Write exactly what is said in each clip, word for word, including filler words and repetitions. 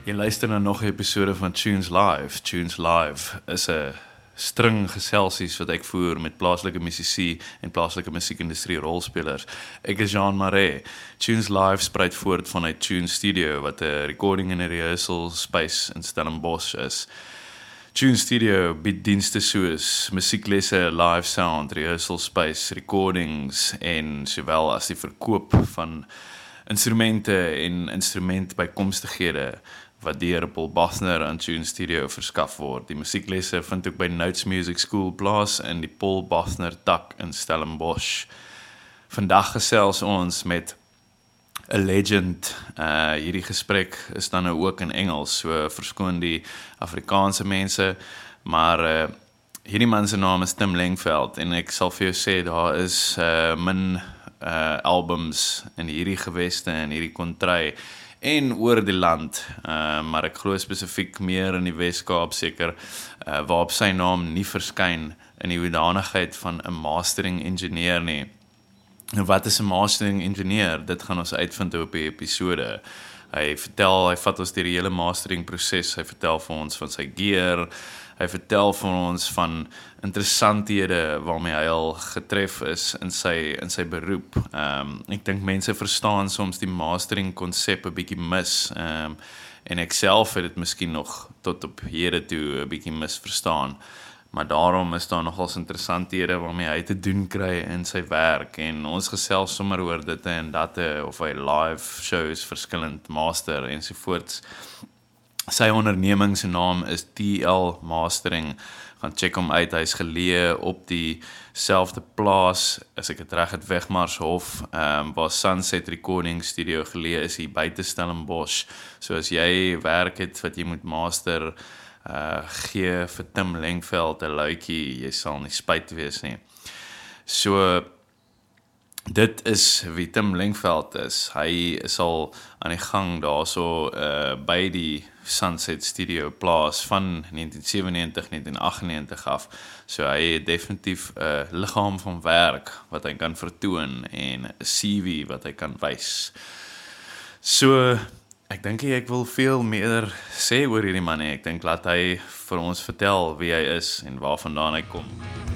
Jy luister na nog 'n episode van Tunes Live. Tunes Live is 'n string geselsies wat ek voer met plaaslike musisië en plaaslike musiekindustrie rolspelers. Ek is Jean Marais. Tunes Live spruit voort vanuit Tunes Studio wat 'n recording en 'n rehearsal space in Stellenbosch is. Tunes Studio bied dienste soos musieklesse, live sound, rehearsal space, recordings en sowel as die verkoop van instrumente en instrumentbykomstighede wat deur Paul Bachner aan Tunes Studio verskaf word. Die musieklesse vind ook by Notes Music School plaas in die Paul Bachner tak in Stellenbosch. Vandag gesels ons met 'n legend. Uh, hierdie gesprek is dan nou ook in Engels, so verskoon die Afrikaanse mense, maar uh, hierdie man se naam is Tim Lengveld en ek sal vir jou sê, daar is uh, min uh, albums in hierdie geweste en hierdie kontry en oor die land, uh, maar ek glo spesifiek meer in die Wes-Kaap seker, uh, waarop sy naam nie verskyn in die hoedanigheid van 'n mastering engineer nie. Nou wat is 'n mastering engineer? Dit gaan ons uitvind op die episode. Hy vertel, hy vat ons deur die hele mastering proses, hy vertel vir ons van sy gear, hy vertel vir ons van interessanthede waarmee hy al getref is in sy in sy beroep. Um, ek dink mense verstaan soms die mastering konsep 'n bietjie mis, um, en ek self het dit miskien nog tot op hede toe 'n bietjie misverstaan. Maar daarom is daar nogals interessanthede waarmee hy te doen kry in sy werk en ons gesels sommer oor dit en dat of hy live shows verskillend master ensovoorts. Sy onderneming se naam is T L Mastering. Gaan check hom uit, hy is geleë op die selfde plaas, as ek het reg het, Wegmarshof, um, waar Sunset Recording Studio geleë is hier buite Stellenbosch. So as jy werk het wat jy moet master, Uh, gee vir Tim Lengveld 'n luitjie, jy sal nie spyt wees nie. So, dit is wie Tim Lengveld is. Hy is al aan die gang daarso uh, by die Sunset Studio plaas van negentien sewennegentig, negentien agtennegentig af. So hy het definitief 'n uh, liggaam van werk wat hy kan vertoon en 'n C V wat hy kan wys. So, ek dink ek wil veel meer sê oor hierdie man nie. Ek dink laat hy vir ons vertel wie hy is en waar vandaan hy kom.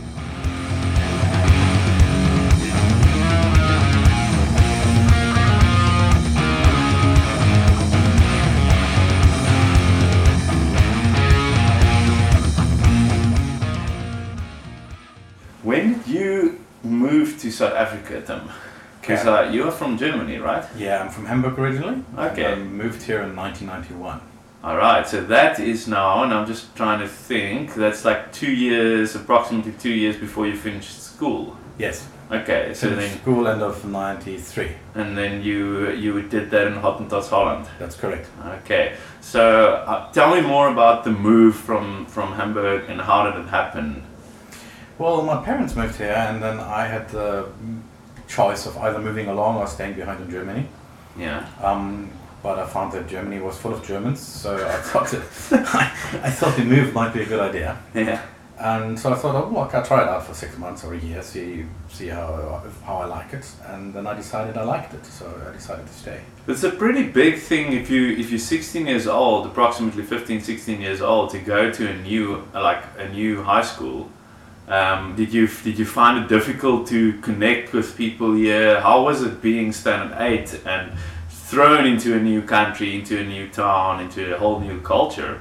When did you move to South Africa, Tim? Because uh, you're from Germany, right? Yeah, I'm from Hamburg originally. Okay. And I moved here in nineteen ninety-one. All right, so that is now, and I'm just trying to think, that's like two years, approximately two years before you finished school. Yes. Okay, so Finished then, school end of ninety-three. and then you you did that in Hottentots, Holland. That's correct. Okay, so uh, tell me more about the move from, from Hamburg and how did it happen? Well, my parents moved here, and then I had the choice of either moving along or staying behind in Germany. Yeah. Um, but I found that Germany was full of Germans, so I thought it, I, I thought the move might be a good idea. Yeah. And so I thought, oh, well, I'll try it out for six months or a year, see see how how I like it. And then I decided I liked it, so I decided to stay. It's a pretty big thing if you if you're sixteen years old, approximately fifteen, sixteen years old, to go to a new like a new high school. Um, did you did you find it difficult to connect with people here? How was it being standard eight and thrown into a new country, into a new town, into a whole new culture?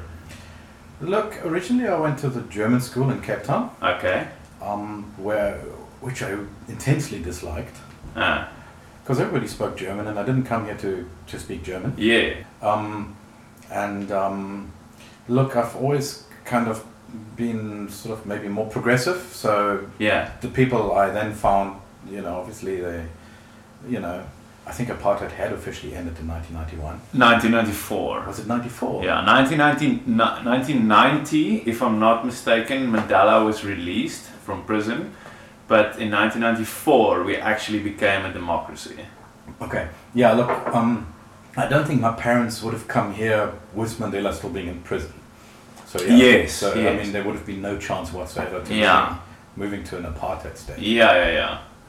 Look, originally I went to the German school in Cape Town. Okay. Um, where which I intensely disliked Ah. because everybody spoke German, and I didn't come here to, to speak German. Yeah. Um, and um, look, I've always kind of been sort of maybe more progressive. So Yeah. the people I then found, you know, obviously they, you know, I think apartheid had officially ended in nineteen ninety-one. nineteen ninety-four. Was it ninety-four? Yeah, nineteen ninety, nineteen ninety, if I'm not mistaken, Mandela was released from prison. But in nineteen ninety-four, we actually became a democracy. Okay. Yeah, look, um, I don't think my parents would have come here with Mandela still being in prison. So yeah, Yes, so yes. I mean, there would have been no chance whatsoever to Yeah. moving, moving to an apartheid state. Yeah, yeah, yeah.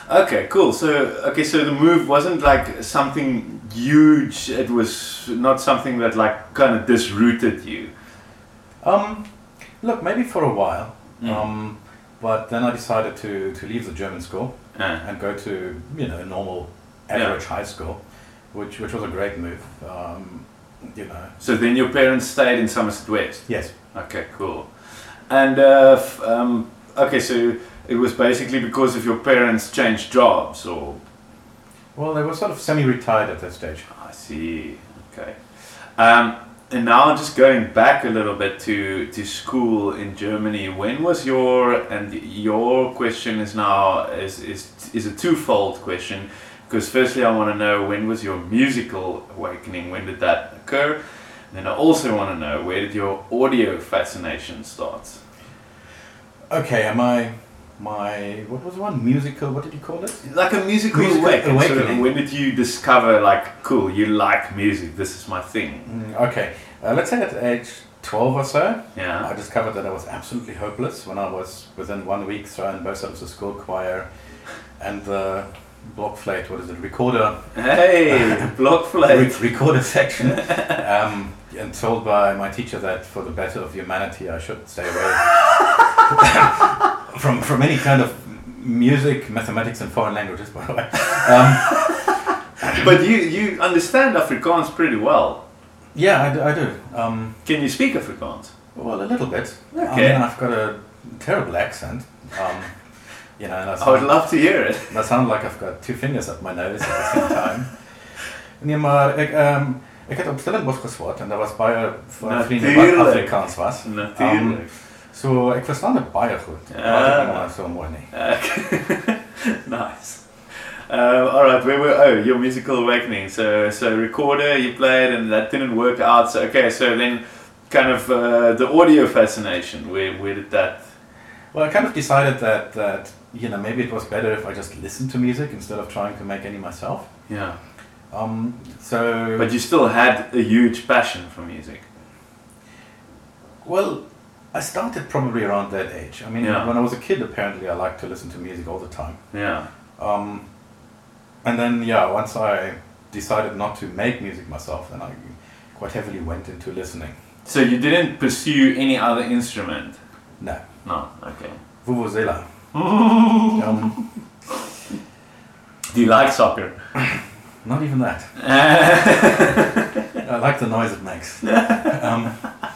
Okay, cool. So, okay, so the move wasn't like something huge. It was not something that like kind of disrooted you. Um, look, maybe for a while. Mm. Um, but then I decided to, to leave the German school Uh, and go to, you know, a normal average high school, which which was a great move. Um, you know. so then your parents stayed in Somerset West. Yes. Okay, cool. And uh, f- um, okay, so it was basically because of your parents changed jobs, or Well, they were sort of semi-retired at that stage. I see. Okay. Um, and now just going back a little bit to, to school in Germany. When was your and your question is now is is is a twofold question, because firstly I want to know, when was your musical awakening? When did that occur? And then I also want to know, where did your audio fascination start? Okay, am I my what was the one musical? What did you call it? Like a musical, Musical awakening. Sort of, awakening. when did you discover, like, cool, you like music, this is my thing? Mm, okay, uh, let's say at age twelve or so, Yeah. I discovered that I was absolutely hopeless when I was within one week thrown both out of the school choir and the blockflate. What is it? Recorder. Hey, blockflate. Re- recorder section. um, and told by my teacher that for the better of humanity, I should stay away from from any kind of music, mathematics, and foreign languages. By the way. Um, But you, you understand Afrikaans pretty well. yeah, I do. I do. Um, Can you speak Afrikaans? well, a little bit. Okay. I mean, I've got a terrible accent. Um, you know, and I, I would sound, love to hear it. I sound like I've got two fingers up my nose at the same time. Nee, maar ek um, ek het op Stellenbosch geswat en daar was baie van vriende wat Natuurlijk. Afrikaans was. Natuurlijk. So ek verstaan dit baie goed. Ja. Maar dit is maar so mooi nie. Okay. Nice. Uh, all right, where were oh your musical awakening? So so recorder you played and that didn't work out. So okay, so then kind of uh, the audio fascination. Where where did that? Well, I kind of decided that that you know maybe it was better if I just listened to music instead of trying to make any myself. Yeah. Um, so But you still had a huge passion for music. well, I started probably around that age. I mean, Yeah. when I was a kid, apparently I liked to listen to music all the time. Yeah. Um, and then, yeah, once I decided not to make music myself, then I quite heavily went into listening. So you didn't pursue any other instrument? No. No. Okay. Vuvuzela. um, Do you like soccer? not even that. I like the noise it makes. Um,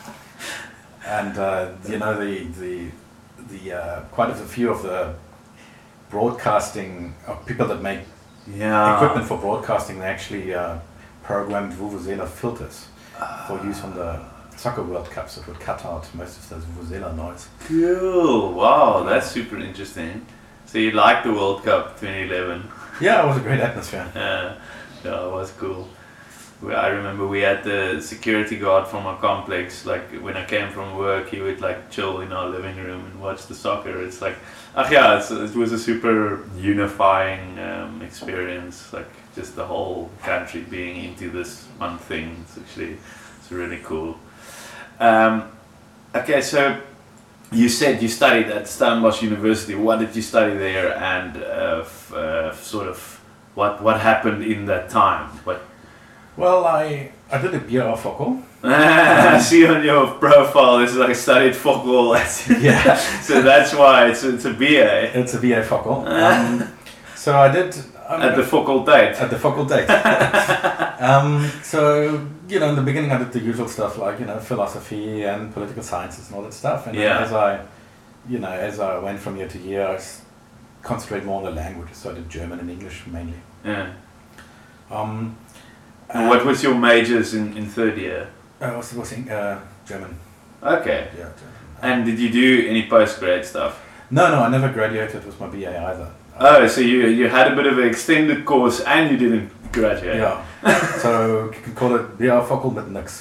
and, uh, you know, the, the, the uh, quite a few of the broadcasting, uh, people that make Yeah. equipment for broadcasting, they actually uh, programmed Vuvuzela filters for use on the Soccer World Cup, so it would cut out most of those Vuvuzela noise. Cool. Wow, that's super interesting. So you liked the World Cup twenty eleven? Yeah, it was a great atmosphere. Yeah, yeah, it was cool. We- I remember we had the security guard from our complex. Like when I came from work, he would like chill in our living room and watch the soccer. It's like, ach yeah, it's, it was a super unifying um, experience. Like just the whole country being into this one thing. It's actually, it's really cool. Um, okay, so you said you studied at Stellenbosch University. What did you study there, and uh, f- uh, sort of what what happened in that time? What Well, I I did a B A Focal. I see on your profile, this is like I studied Focal. Yeah. So that's why it's it's a B A It's a B A Focal. Um, so I did um, at the faculteit. at the faculteit. um, so you know, in the beginning, I did the usual stuff like you know philosophy and political sciences and all that stuff. And then Yeah. as I, you know, as I went from year to year, I s- concentrated more on the languages. So I did German and English mainly. Yeah. Um, And what was your majors in, in third year? I was was in uh, German. Okay. Yeah. German. And did you do any postgrad stuff? No, no, I never graduated with my B A either. Oh, so you you had a bit of an extended course and you didn't graduate. Yeah. So you can call it B A Focal met niks.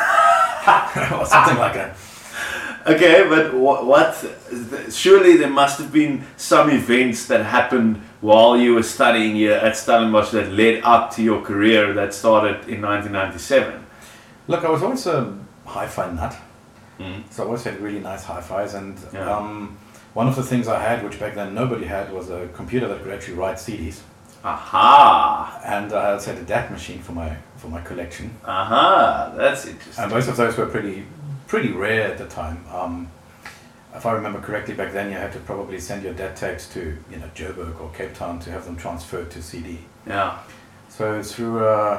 Or something like that. Okay, but what, what? Surely there must have been some events that happened while you were studying here at Stellenbosch that led up to your career that started in nineteen ninety-seven. Look, I was always a hi-fi nut. Mm. So I always had really nice hi-fis, and Yeah. um, one of the things I had, which back then nobody had, was a computer that could actually write C Ds. Aha! And I also had a D A T machine for my for my collection. Aha! That's interesting. And both of those were pretty pretty rare at the time. Um, if I remember correctly, back then you had to probably send your D A T tapes to you know Joburg or Cape Town to have them transferred to C D. Yeah. So through, uh,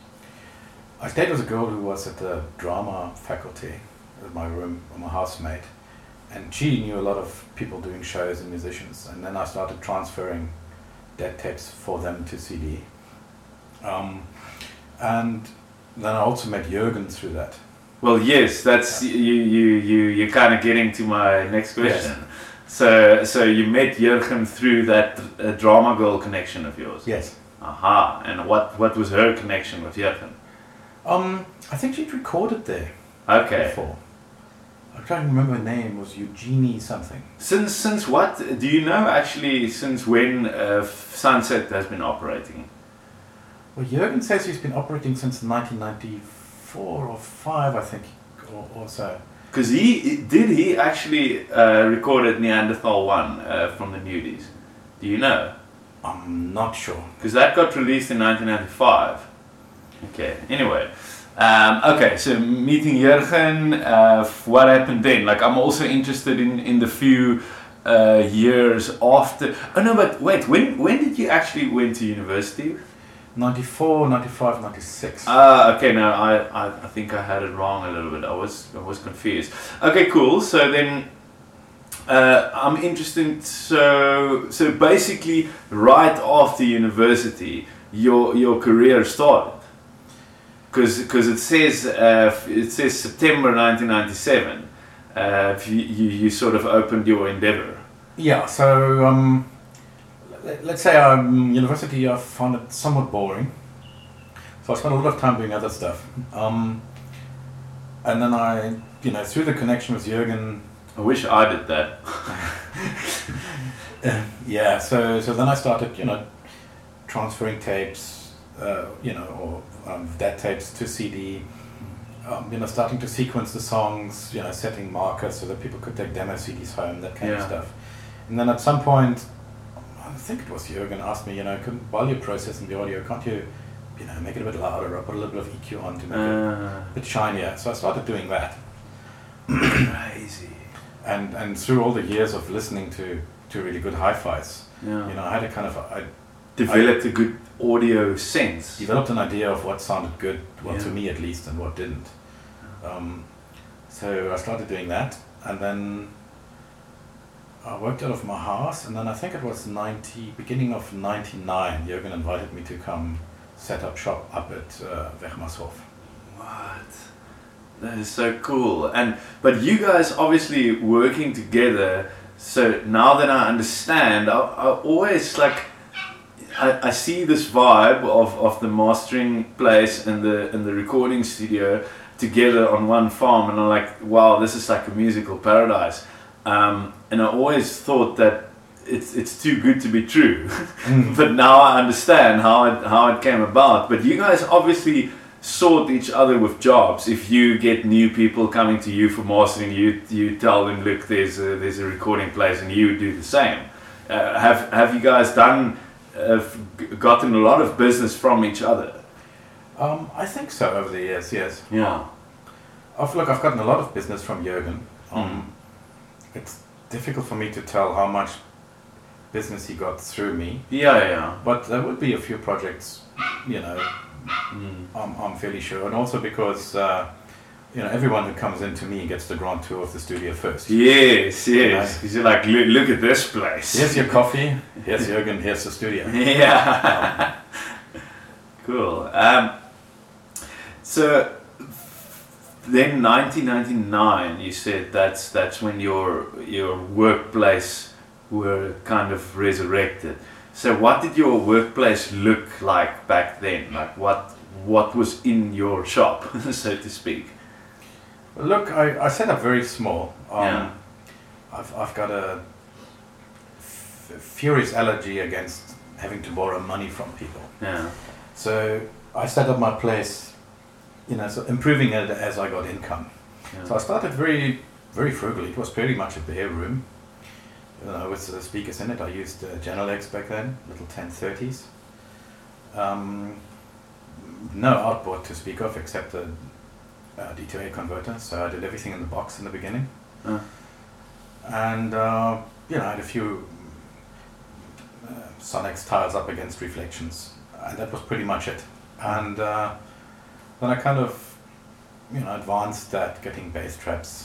I stayed with a girl who was at the drama faculty at my room, my housemate, and she knew a lot of people doing shows and musicians. And then I started transferring D A T tapes for them to C D. Um, and then I also met Jürgen through that. Well, yes, that's yeah. you. You you you're kind of getting to my next question. Yes. So so you met Jürgen through that uh, drama girl connection of yours. Yes. Aha! And what what was her connection with Jürgen? Um, I think she'd recorded there. Okay. Before. I'm trying to remember her name. It was Eugenie something. Since since what? Do you know actually since when uh, Sunset has been operating? Well, Jürgen says he's been operating since nineteen ninety-four or five, I think, or, or so. Because he did he actually uh, recorded Neanderthal One uh, from the Nudies? Do you know? I'm not sure. Because that got released in nineteen ninety-five. Okay. Anyway. Um, okay, so meeting Jürgen, uh, what happened then? Like, I'm also interested in, in the few uh, years after. Oh no, but wait, when when did you actually went to university? ninety-four, ninety-five, ninety-six. Ah, okay. No, I, I I think I had it wrong a little bit. I was I was confused. Okay, cool. So then, uh, I'm interested. So so basically, right after university, your your career started. Because because it says uh, it says September nineteen ninety-seven. Uh, you, you you sort of opened your endeavor. Yeah. So um, let, let's say um, university, I found it somewhat boring. So I spent a lot of time doing other stuff. Um, and then I, you know, through the connection with Jürgen. I wish I did that. yeah. So so then I started, you know, transferring tapes. Uh, you know, or um, D A T tapes to C D, um, you know, starting to sequence the songs, you know, setting markers so that people could take demo C Ds home, that kind yeah. of stuff. And then at some point, I think it was Jürgen asked me, you know, can, while you're processing the audio, can't you, you know, make it a bit louder or put a little bit of E Q on to make uh. it a bit shinier? So I started doing that. Crazy. And and through all the years of listening to, to really good hi-fis, yeah. you know, I had a kind of, I developed I, a good audio sense. Developed an idea of what sounded good, well, yeah. to me at least, and what didn't. Um, so I started doing that, and then I worked out of my house, and then I think it was ninety, beginning of ninety-nine, Jürgen invited me to come set up shop up at uh, Wegmarshof. What? That is so cool. And but you guys obviously working together. So now that I understand, I, I always like. I, I see this vibe of, of the mastering place and the and the recording studio together on one farm, and I'm like, wow, this is like a musical paradise. Um, and I always thought that it's it's too good to be true, mm. but now I understand how it how it came about. But you guys obviously sort each other with jobs. If you get new people coming to you for mastering, you you tell them, look, there's a, there's a recording place, and you do the same. Uh, have have you guys done? Have gotten a lot of business from each other? Um, I think so over the years, yes. Yeah. I've, look, I've gotten a lot of business from Jürgen. Um, mm. It's difficult for me to tell how much business he got through me. Yeah, yeah. But there would be a few projects, you know, mm. I'm, I'm fairly sure. And also because, uh, you know, everyone who comes into me gets the grand tour of the studio first. Yes, yes. Because you know? You're like, look, look at this place. Here's your coffee. Here's Jürgen. Here's the studio. Yeah. Um, cool. Um, so then, nineteen ninety-nine, you said that's that's when your your workplace were kind of resurrected. So what did your workplace look like back then? Like what what was in your shop, so to speak? Look, I, I set up very small. Um, yeah. I've I've got a f- furious allergy against having to borrow money from people. Yeah. So I set up my place, you know, so improving it as I got income. Yeah. So I started very very frugally. It was pretty much a bare room. uh, with the speakers in it. I used uh, Genelecs back then, little ten thirties. Um, no outboard to speak of except the uh, D to A converter, so I did everything in the box in the beginning. Uh. And uh, you know, I had a few uh, Sonex tiles up against reflections, and that was pretty much it. And uh, then I kind of, you know, advanced that, getting bass traps,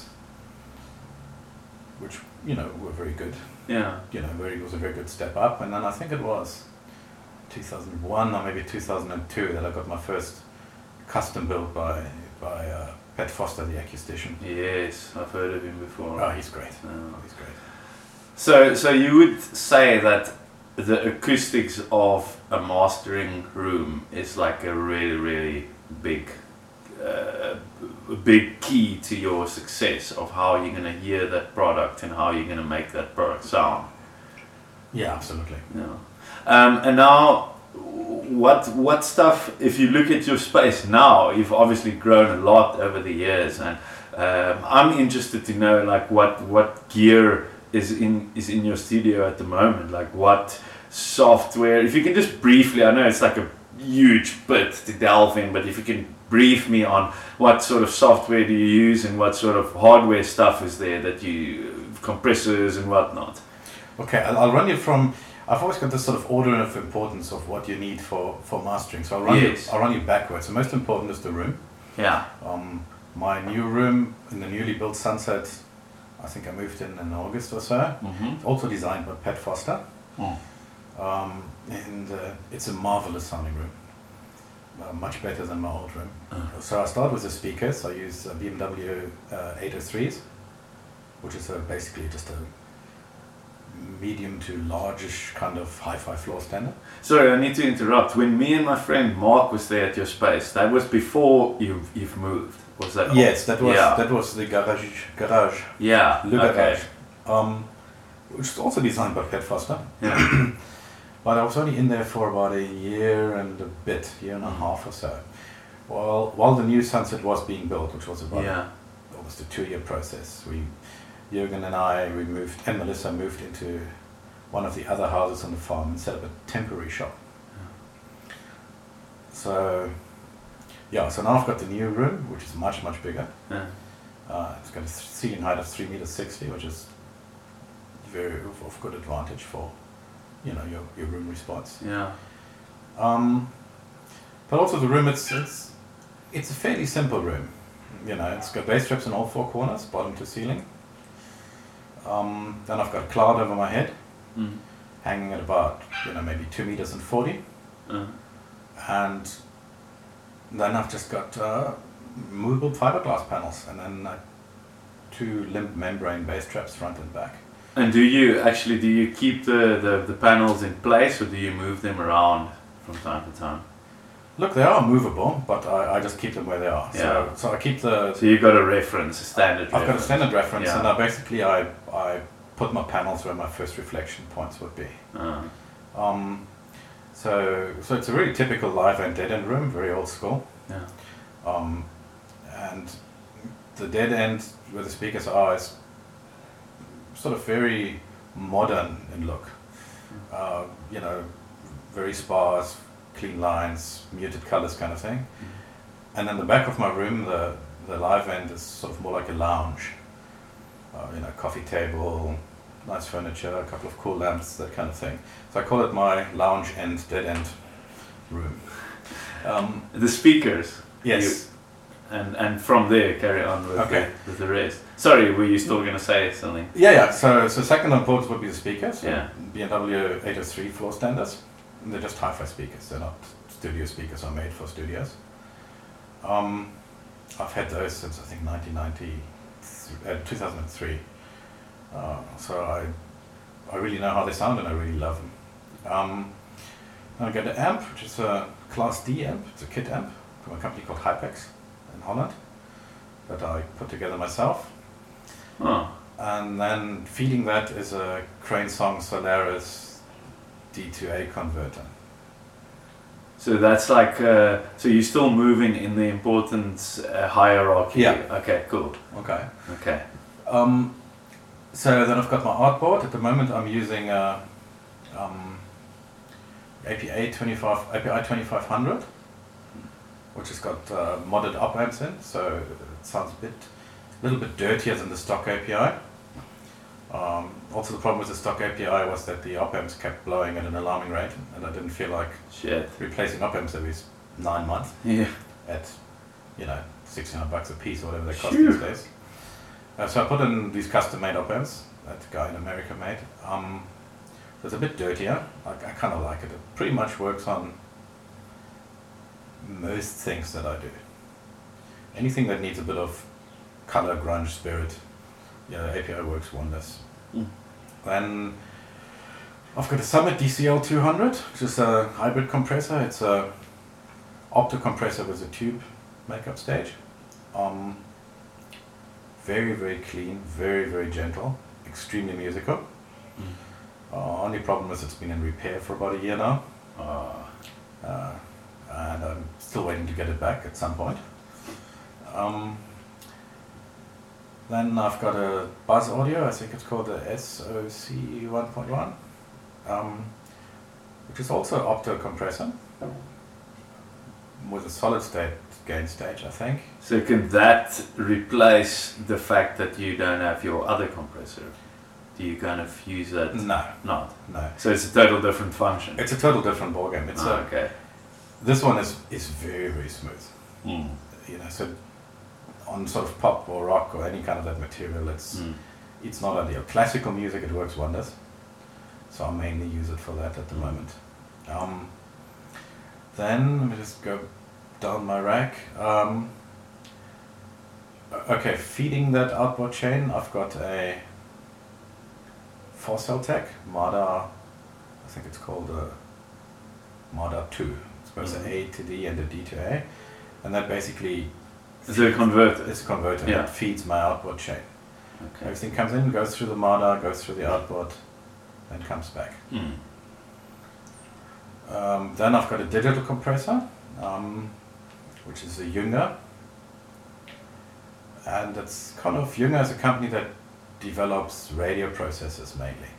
which, you know, were very good. Yeah. You know, very, it was a very good step up. And then I think it was two thousand one or maybe two thousand two that I got my first custom built by by uh, Pat Foster, the acoustician. Yes, I've heard of him before. Oh, he's great. Oh. He's great. So, so you would say that the acoustics of a mastering room is like a really, really big, uh, big key to your success of how you're going to hear that product and how you're going to make that product sound. Yeah, absolutely. Yeah. Um, and now, what what stuff? If you look at your space now, you've obviously grown a lot over the years, and um, I'm interested to know like what what gear is in is in your studio at the moment. Like what software? If you can just briefly, I know it's like a huge bit to delve in, but if you can brief me on what sort of software do you use and what sort of hardware stuff is there that you compressors and whatnot. Okay, I'll, I'll run you from. I've always got this sort of order of importance of what you need for, for mastering. So I'll run Yes. you. I'll run you backwards. The most important is the room. Yeah. Um, my new room in the newly built Sunset, I think I moved in in August or so. Mm-hmm. Also designed by Pat Foster. Mm. Um, and uh, it's a marvelous sounding room. Uh, much better than my old room. Uh. So I start with the speakers. I use uh, B M W uh, eight oh threes, which is uh, basically just a medium to largish kind of hi-fi floor standard. Sorry, I need to interrupt. When me and my friend Mark was there at your space, that was before you've you've moved. Was that? Yes, that was yeah. that was the garage garage. Yeah. Le okay. Garage, um, which is also designed by Pat Foster. Yeah. But I was only in there for about a year and a bit, year and a half or so. While while the new Sunset was being built, which was about Yeah. almost a two-year process. We, Jürgen and I, we moved, and Melissa moved into one of the other houses on the farm and set up a temporary shop. Yeah. So, yeah, so now I've got the new room, which is much, much bigger. Yeah. Uh, it's got a ceiling height of three meters sixty, which is very of, of good advantage for, you know, your, your room response. Yeah. Um, but also the room, it's it's it's a fairly simple room. You know, it's got bass traps in all four corners, bottom to ceiling. Um, then I've got a cloud over my head, Mm. hanging at about, you know, maybe two meters and forty. Uh. And then I've just got uh, movable fiberglass panels, and then uh, two limp membrane bass traps front and back. And do you actually do you keep the, the, the panels in place, or do you move them around from time to time? Look, they are movable, but I, I just keep them where they are. Yeah. So, so I keep the. So you've got a reference, a standard. I've got a reference. standard reference, Yeah. and I basically I I put my panels where my first reflection points would be. Uh. Um, so so it's a really typical live and dead end room, very old school. Yeah. Um, and the dead end where the speakers are is sort of very modern in look. Uh, you know, very sparse, clean lines, muted colors kind of thing. Mm. And then the back of my room, the, the live end is sort of more like a lounge. Uh, you know, coffee table, nice furniture, a couple of cool lamps, that kind of thing. So I call it my lounge end, dead end room. Um, The speakers. yes. You, and and from there carry on with, Okay. the, with the rest. Sorry, were you still going to say something? Yeah, yeah. So, so second on importance would be the speakers. So Yeah. B M W eight oh three floor standards. And they're just hi-fi speakers. They're not studio speakers. Are made for studios. Um, I've had those since I think nineteen ninety, uh, two thousand three. Uh, so I, I really know how they sound, and I really love them. Um, I got an amp, which is a Class D amp. It's a kit amp from a company called Hypex in Holland that I put together myself. Oh. And then feeding that is a Crane Song Solaris D to A converter. So that's like, uh, so you're still moving in the importance uh, hierarchy? Yeah. Okay, cool. Okay. Okay. Um, So then I've got my artboard. At the moment I'm using uh, um, A P A twenty-five, A P I twenty-five hundred, which has got uh, modded op amps in, so it sounds a bit, a little bit dirtier than the stock A P I. Um, also the problem with the stock A P I was that the op amps kept blowing at an alarming rate, and I didn't feel like Shit. replacing op amps every nine months Yeah. at, you know, sixteen hundred bucks a piece or whatever they cost Phew. these days. Uh, so I put in these custom made op amps that the guy in America made. Um, so it's a bit dirtier. I, I kind of like it. It pretty much works on most things that I do. Anything that needs a bit of color, grunge, spirit, yeah, the A P I works wonders. Mm. Then I've got a Summit D C L two hundred, which is a hybrid compressor. It's a opto compressor with a tube makeup stage. Um, very, very clean, very, very gentle, extremely musical. Mm. Uh, only problem is it's been in repair for about a year now. Uh, Uh, and I'm still waiting to get it back at some point. Um, then I've got a Buzz Audio, I think it's called the S O C one point one, um, which is also an opto compressor with a solid state gain stage, I think. so can that replace the fact that you don't have your other compressor? Do you kind of use that? No, Not. no. So it's a total different function. It's a total different ballgame. It's Ah, a, okay. this one is, is very, very smooth. Mm. You know, so on sort of pop or rock or any kind of that material, it's Mm. it's not ideal. Classical music, it works wonders. So I mainly use it for that at the moment. Um, then let me just go down my rack. Um, okay, feeding that outboard chain, I've got a four cell tech Marder. I think it's called a Marder two. It's both Mhm. an A to D and a D to A, and that basically Is it a converter? it's a converter. Yeah. That feeds my outboard chain. Okay. Everything comes in, goes through the Marder, goes through the outboard, then comes back. Mm. Um, then I've got a digital compressor, um, which is a Junger. And it's kind of, Junger is a company that develops radio processors mainly.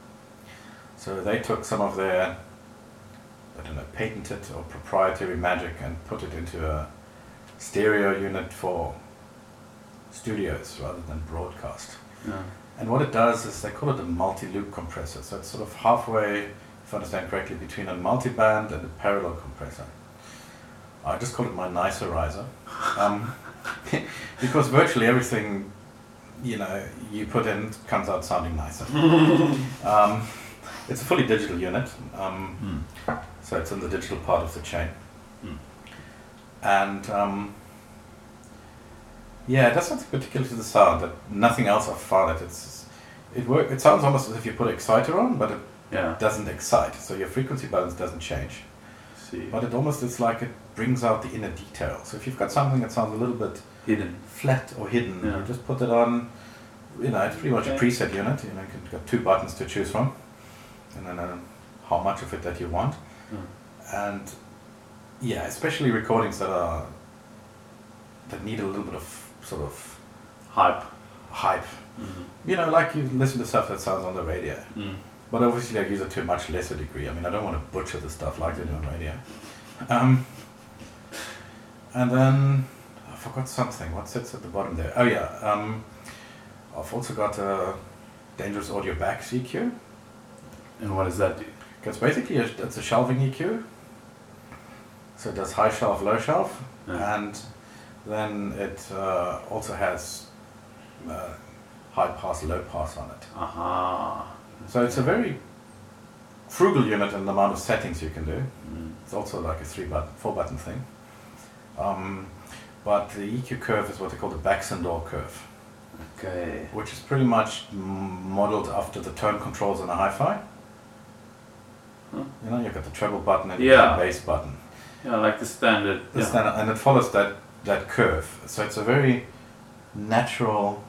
So they took some of their, I don't know, patented or proprietary magic and put it into a stereo unit for studios rather than broadcast. Yeah. And what it does is they call it a multi-loop compressor. So it's sort of halfway, if I understand correctly, between a multi-band and a parallel compressor. I just call it my nicerizer. Um, because virtually everything, you know, you put in comes out sounding nicer. um, it's a fully digital unit. Um, Mm. so it's in the digital part of the chain. Mm. And um, yeah, it does something particular to the sound that nothing else I've found it. It's it work. It sounds almost as if you put an exciter on, but it Yeah. doesn't excite. So your frequency balance doesn't change. See. But it almost it's like it brings out the inner detail. So if you've got something that sounds a little bit Hidden. flat or hidden, Yeah. you just put it on. You know, it's pretty much a Okay. preset unit. You know, you've got two buttons to choose from, and then uh, how much of it that you want. Mm. And yeah, especially recordings that are that need a little bit of sort of Hype. hype. Mm. You know, like you listen to stuff that sounds on the radio. Mm. But obviously I use it to a much lesser degree. I mean, I don't want to butcher the stuff like they do on radio. Um, and then I forgot something. What sits at the bottom there? Oh yeah, um, I've also got a Dangerous Audio Back E Q. And what does that do? It's basically a, it's a shelving E Q. So it does high shelf, low shelf, Yeah. and then it uh, also has uh, high pass, low pass on it. Aha. So it's a very frugal unit in the amount of settings you can do. Mm. It's also like a three button, four button thing. Um, but the E Q curve is what they call the Baxendorf curve, Okay. which is pretty much m- modeled after the tone controls on a hi-fi. Huh. You know, you've got the treble button and you've got Yeah. the bass button. Yeah, like the standard. The Yeah. standard, and it follows that, that curve. So it's a very natural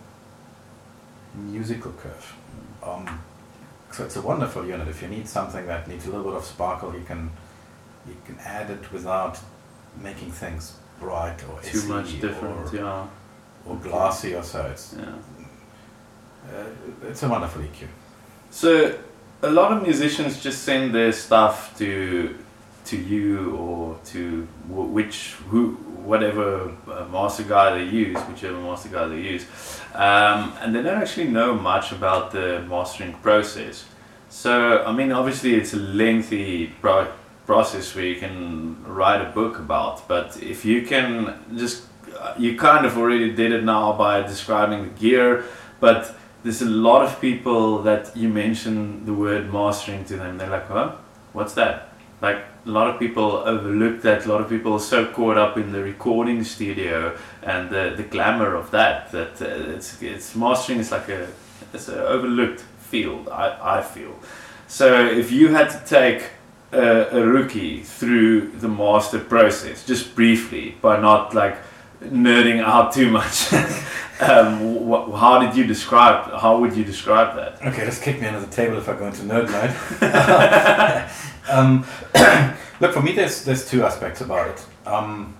musical curve. Um, so it's a wonderful unit. If you need something that needs a little bit of sparkle, you can you can add it without making things bright or Too S E much different. or, Yeah. or glassy or so. It's Yeah. Uh, it's a wonderful E Q. So a lot of musicians just send their stuff to to you or to w- which who whatever uh, master guy they use, whichever master guy they use, um, and they don't actually know much about the mastering process. So I mean, obviously it's a lengthy pro- process where you can write a book about, but if you can just uh, you kind of already did it now by describing the gear, but there's a lot of people that you mention the word mastering to them, they're like, huh, what's that? Like, a lot of people overlook that. A lot of people are so caught up in the recording studio and the, the glamour of that, that uh, it's, it's mastering is like a, it's an overlooked field, I, I feel. So if you had to take a, a rookie through the master process, just briefly, by not like nerding out too much, um, wh- how did you describe, how would you describe that? Okay, just kick me under the table if I go into nerd mode. um, look, for me, there's there's two aspects about it. Um,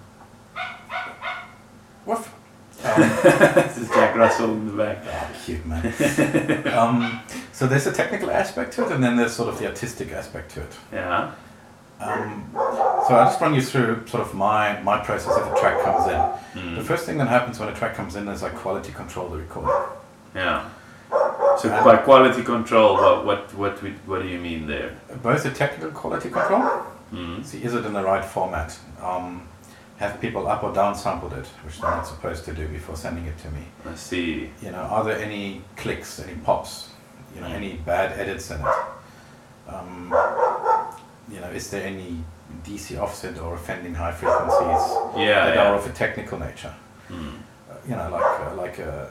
what? Um, This is Jack Russell in the back. oh, cute man. um, so there's a technical aspect to it, and then there's sort of the artistic aspect to it. Yeah. Um, so I'll just run you through sort of my, my process if a track comes in. Mm. The first thing that happens when a track comes in is I quality control the recording. Yeah. So by quality control, what what what we, what do you mean there? Both the technical quality control, Mm. see is it in the right format, um, have people up or down sampled it, which they're not supposed to do before sending it to me. I see. You know, are there any clicks, any pops, you know, any bad edits in it? Um, you know, is there any D C offset or offending high frequencies Yeah. that yeah. are of a technical nature? Mm. Uh, you know, like uh, like uh,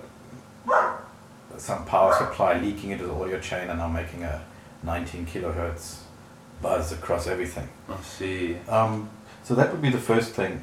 some power supply leaking into the audio chain and I'm making a nineteen kilohertz buzz across everything. I see. Um, so that would be the first thing.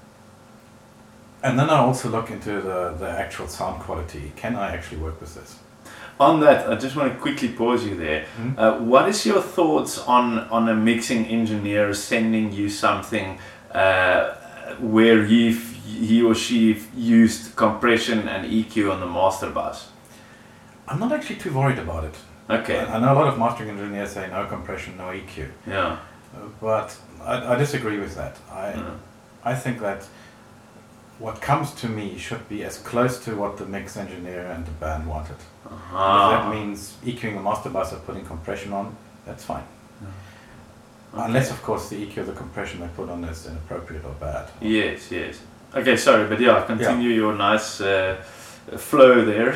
And then I also look into the, the actual sound quality. Can I actually work with this? On that, I just want to quickly pause you there. Mhm. Uh, what is your thoughts on on a mixing engineer sending you something uh, where he he or she used compression and E Q on the master bus? I'm not actually too worried about it. Okay. I, I know a lot of mastering engineers say no compression, no E Q. Yeah. Uh, but I, I disagree with that. I Yeah. I think that what comes to me should be as close to what the mix engineer and the band wanted. If Uh-huh. that means EQing the master bus or putting compression on, that's fine. Okay. Unless, of course, the E Q of the compression they put on is inappropriate or bad. Yes, yes. Okay, sorry, but yeah, continue your nice uh, flow there.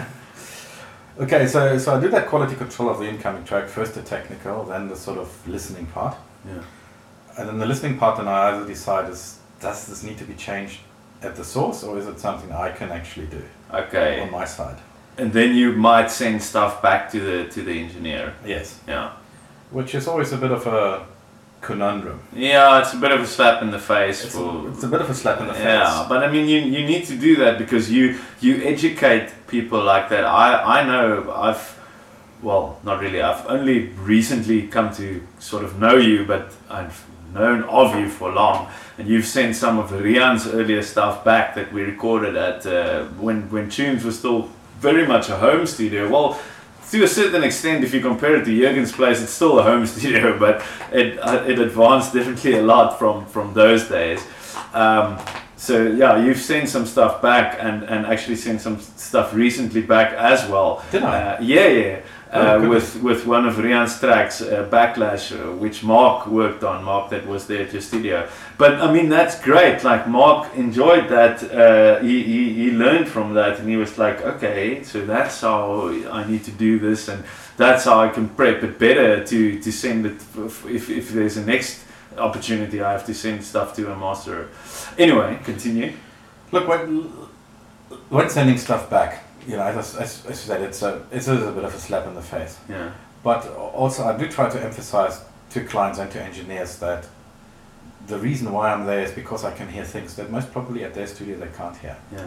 Okay, so so I do that quality control of the incoming track, first the technical, then the sort of listening part. Yeah. And then the listening part, then I either decide is, does this need to be changed at the source or is it something I can actually do Okay. on my side? And then you might send stuff back to the to the engineer. Yes. Yeah. Which is always a bit of a conundrum. Yeah, it's a bit of a slap in the face It's, for a, it's a bit of a slap in the face. Yeah, but I mean, you you need to do that because you you educate people like that. I I know I've well, not really. I've only recently come to sort of know you, but I've known of you for long. And you've sent some of Rian's earlier stuff back that we recorded at uh, when when Tunes was still very much a home studio. Well, to a certain extent, if you compare it to Jürgen's place, it's still a home studio, but it uh, it advanced definitely a lot from from those days. Um, so yeah, you've sent some stuff back, and and actually sent some stuff recently back as well. Did I? Uh, yeah, yeah. Oh, Uh, goodness. with with one of Rian's tracks, uh, Backlash, uh, which Mark worked on, Mark that was there at your studio. But I mean, that's great. Like Mark enjoyed that. Uh, he, he he learned from that, and he was like, okay, so that's how I need to do this, and that's how I can prep it better to to send it. F- If if there's a next opportunity, I have to send stuff to a master. Anyway, continue. Look, when, when sending stuff back, you know, as, as, as you said, it's a, it's a bit of a slap in the face. Yeah. But also, I do try to emphasize to clients and to engineers that the reason why I'm there is because I can hear things that most probably at their studio they can't hear. Yeah.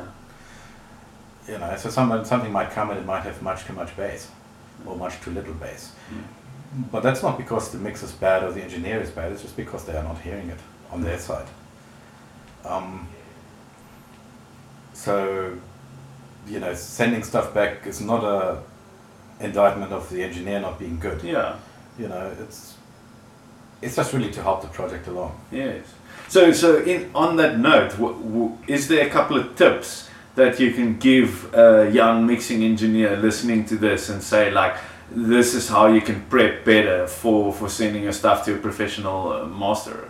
You know, so someone, something might come and it might have much too much bass or much too little bass. Mm. But that's not because the mix is bad or the engineer is bad, it's just because they are not hearing it on their side. Um, so you know, sending stuff back is not a indictment of the engineer not being good. Yeah. You know, it's it's just really to help the project along. Yes. So, so in on that note, w- w- is there a couple of tips that you can give a young mixing engineer listening to this and say, like, this is how you can prep better for, for sending your stuff to a professional uh, master?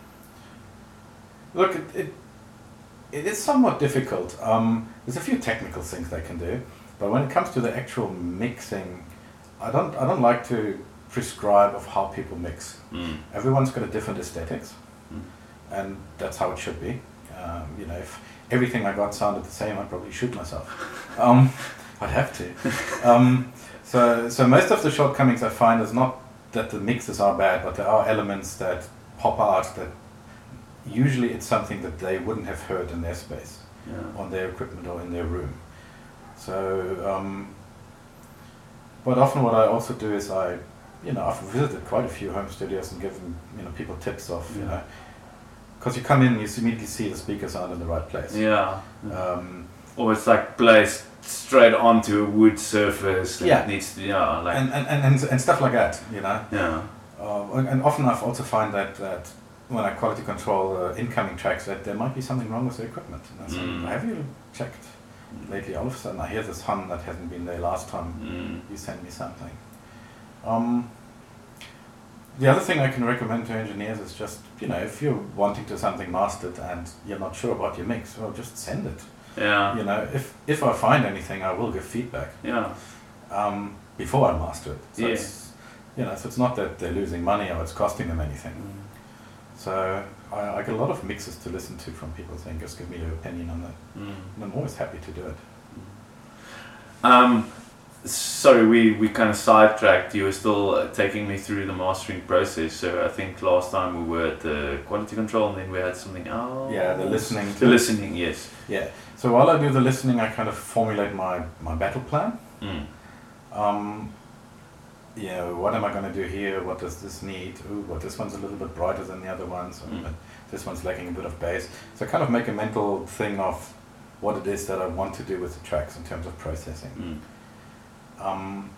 Look, it, it it is somewhat difficult. Um, there's a few technical things they can do, but when it comes to the actual mixing, I don't I don't like to prescribe of how people mix. Mm. Everyone's got a different aesthetics, Mm. and that's how it should be. Um, you know, if everything I got sounded the same, I'd probably shoot myself. Um, I'd have to. Um, so, so most of the shortcomings I find is not that the mixes are bad, but there are elements that pop out that usually it's something that they wouldn't have heard in their space, Yeah. on their equipment or in their room. So, um, but often what I also do is I, you know, I've visited quite a few home studios and given, you know, people tips of, you Yeah. know, because you come in and you immediately see the speakers aren't in the right place. Yeah. Um, Or it's like placed straight onto a wood surface. And Yeah. It needs to, yeah, like, and, and, and, and, and stuff like that, you know. yeah. Uh, and, and often I've also find that, that when I quality control uh, incoming tracks, that there might be something wrong with the equipment. And I say, Mm. have you checked lately? All of a sudden I hear this hum that hasn't been there last time Mm. you sent me something. Um, the other thing I can recommend to engineers is just, you know, if you're wanting to something mastered and you're not sure about your mix, well, just send it. Yeah. You know, if, if I find anything, I will give feedback Yeah. um, before I master it. So Yeah. it's, you know, so it's not that they're losing money or it's costing them anything. Mm. So I, I get a lot of mixes to listen to from people saying, just give me your opinion on that. Mm. And I'm always happy to do it. Um, sorry, we, we kind of sidetracked. You were still uh, taking me through the mastering process. So I think last time we were at the quality control, and then we had something else. Yeah, the listening. The listening, yes. Yeah. So while I do the listening, I kind of formulate my, my battle plan. Mm. Um, you know, what am I going to do here? What does this need? Ooh, well, this one's a little bit brighter than the other ones. Mm. But this one's lacking a bit of bass. So I kind of make a mental thing of what it is that I want to do with the tracks in terms of processing. Mm. Um,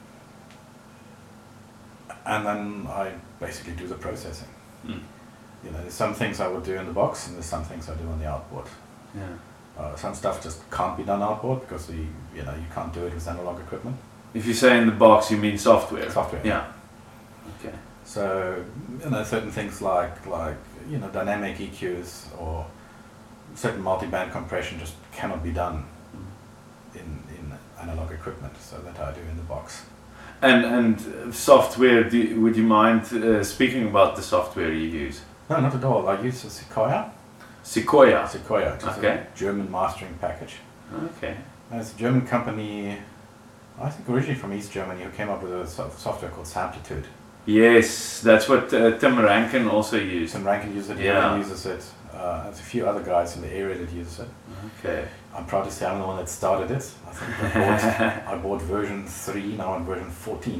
and then I basically do the processing. Mm. You know, there's some things I would do in the box, and there's some things I do on the outboard. Yeah. Uh, some stuff just can't be done outboard because the you know you can't do it with analog equipment. If you say in the box, you mean software. Software. Yeah. Okay. So you know certain things like like you know dynamic E Qs or certain multi-band compression just cannot be done Mm. in in analog equipment. So that I do in the box. And and uh, software. Do you, would you mind uh, speaking about the software you use? No, not at all. I use a Sequoia. Sequoia. Sequoia, which is Okay. a German mastering package. Okay. And it's a German company, I think originally from East Germany, who came up with a so- software called Samplitude. Yes, that's what uh, Tim Rankin also used. Tim Rankin uses it, Yeah. Johan uses it. Uh, there's a few other guys in the area that use it. Okay. I'm proud to say I'm the one that started it. I think I bought, I bought version three, now I'm version fourteen.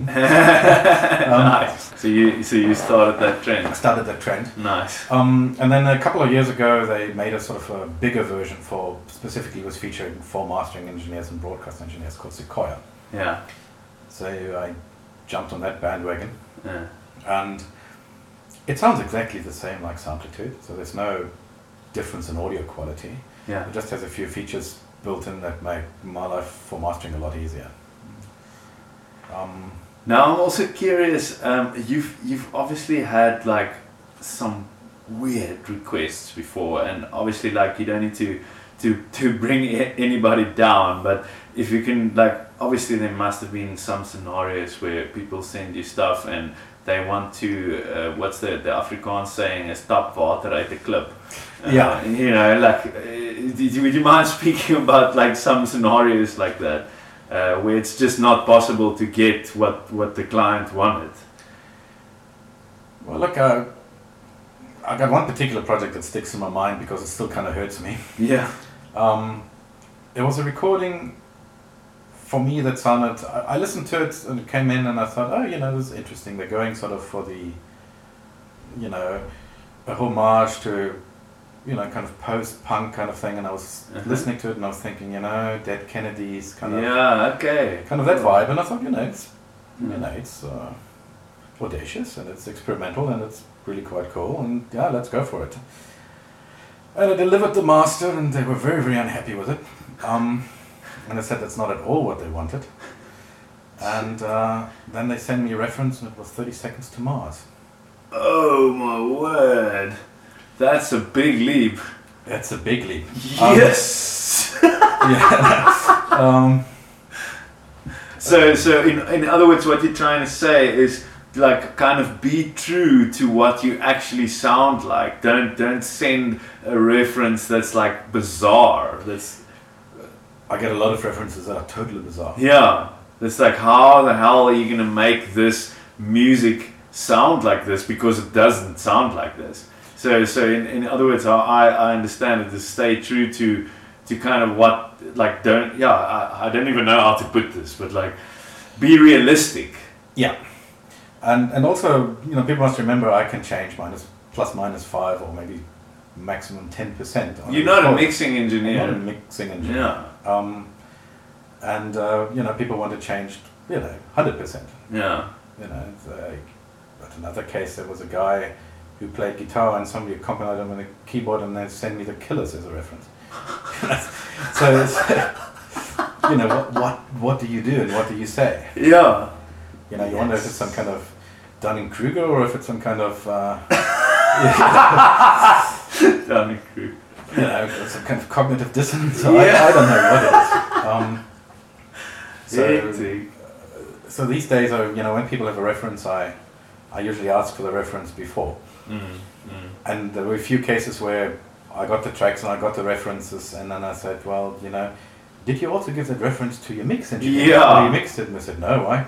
Nice. So you so you started that I trend. started that trend. Nice. Um, and then a couple of years ago, they made a sort of a bigger version for, specifically was featuring for mastering engineers and broadcast engineers called Sequoia. Yeah. So I jumped on that bandwagon. Yeah. And it sounds exactly the same like Samplitude, so there's no difference in audio quality. Yeah. It just has a few features built in that make my life for mastering a lot easier. Um, Now I'm also curious. Um, you've you've obviously had like some weird requests before, and obviously like you don't need to to to bring a- anybody down, but if you can like obviously there must have been some scenarios where people send you stuff and they want to uh, what's the the Afrikaans saying is tap water uit the klip. Uh, Yeah. You know, like uh, did you, would you mind speaking about like some scenarios like that? Uh, where it's just not possible to get what, what the client wanted. well, look, uh, I got one particular project that sticks in my mind because it still kind of hurts me. Yeah. Um, it was a recording for me that sounded, I, I listened to it and it came in and I thought, oh, you know, this is interesting. They're going sort of for the, you know, a homage to you know, kind of post-punk kind of thing, and I was Uh-huh. listening to it, and I was thinking, you know, Dead Kennedys, kind of, Yeah, okay. kind of that vibe, and I thought, you know, it's, Mm. you know, it's uh, audacious and it's experimental and it's really quite cool, and yeah, let's go for it. And I delivered the master, and they were very, very unhappy with it. Um, and I said that's not at all what they wanted. And uh, then they sent me a reference, and it was thirty Seconds to Mars. Oh my word. That's a big leap. That's a big leap. Um, Yes! yeah. um, So, so in, in other words, what you're trying to say is like kind of be true to what you actually sound like. Don't don't send a reference that's like bizarre. That's I get a lot of references that are totally bizarre. yeah. That's like, how the hell are you gonna make this music sound like this, because it doesn't sound like this. So so in, in other words, I I understand it to stay true to to kind of what, like, don't yeah I, I don't even know how to put this, but like be realistic. Yeah. And and also, you know, people must remember I can change minus plus minus five or maybe maximum ten percent. You're not a mixing engineer. I'm not a mixing engineer. Yeah. Um, and uh, you know, people want to change, you know, hundred percent. Yeah. You know, it's like, but another case, there was a guy who played guitar and somebody accompanied him on a keyboard, and they sent me the Killers as a reference. So it's, you know, what what what do you do and what do you say? Yeah. You know, you wonder if it's some kind of Dunning-Kruger or if it's some kind of uh, Dunning-Kruger. you know, some kind of cognitive dissonance. Yeah. I, I don't know what it is. Um, so, Hectic. so these days, I, you know, when people have a reference, I, I usually ask for the reference before. Mm, mm. And there were a few cases where I got the tracks and I got the references, and then I said, well, you know, did you also give that reference to your mix engineer? Yeah. Oh, you mixed it, and they said, no, why?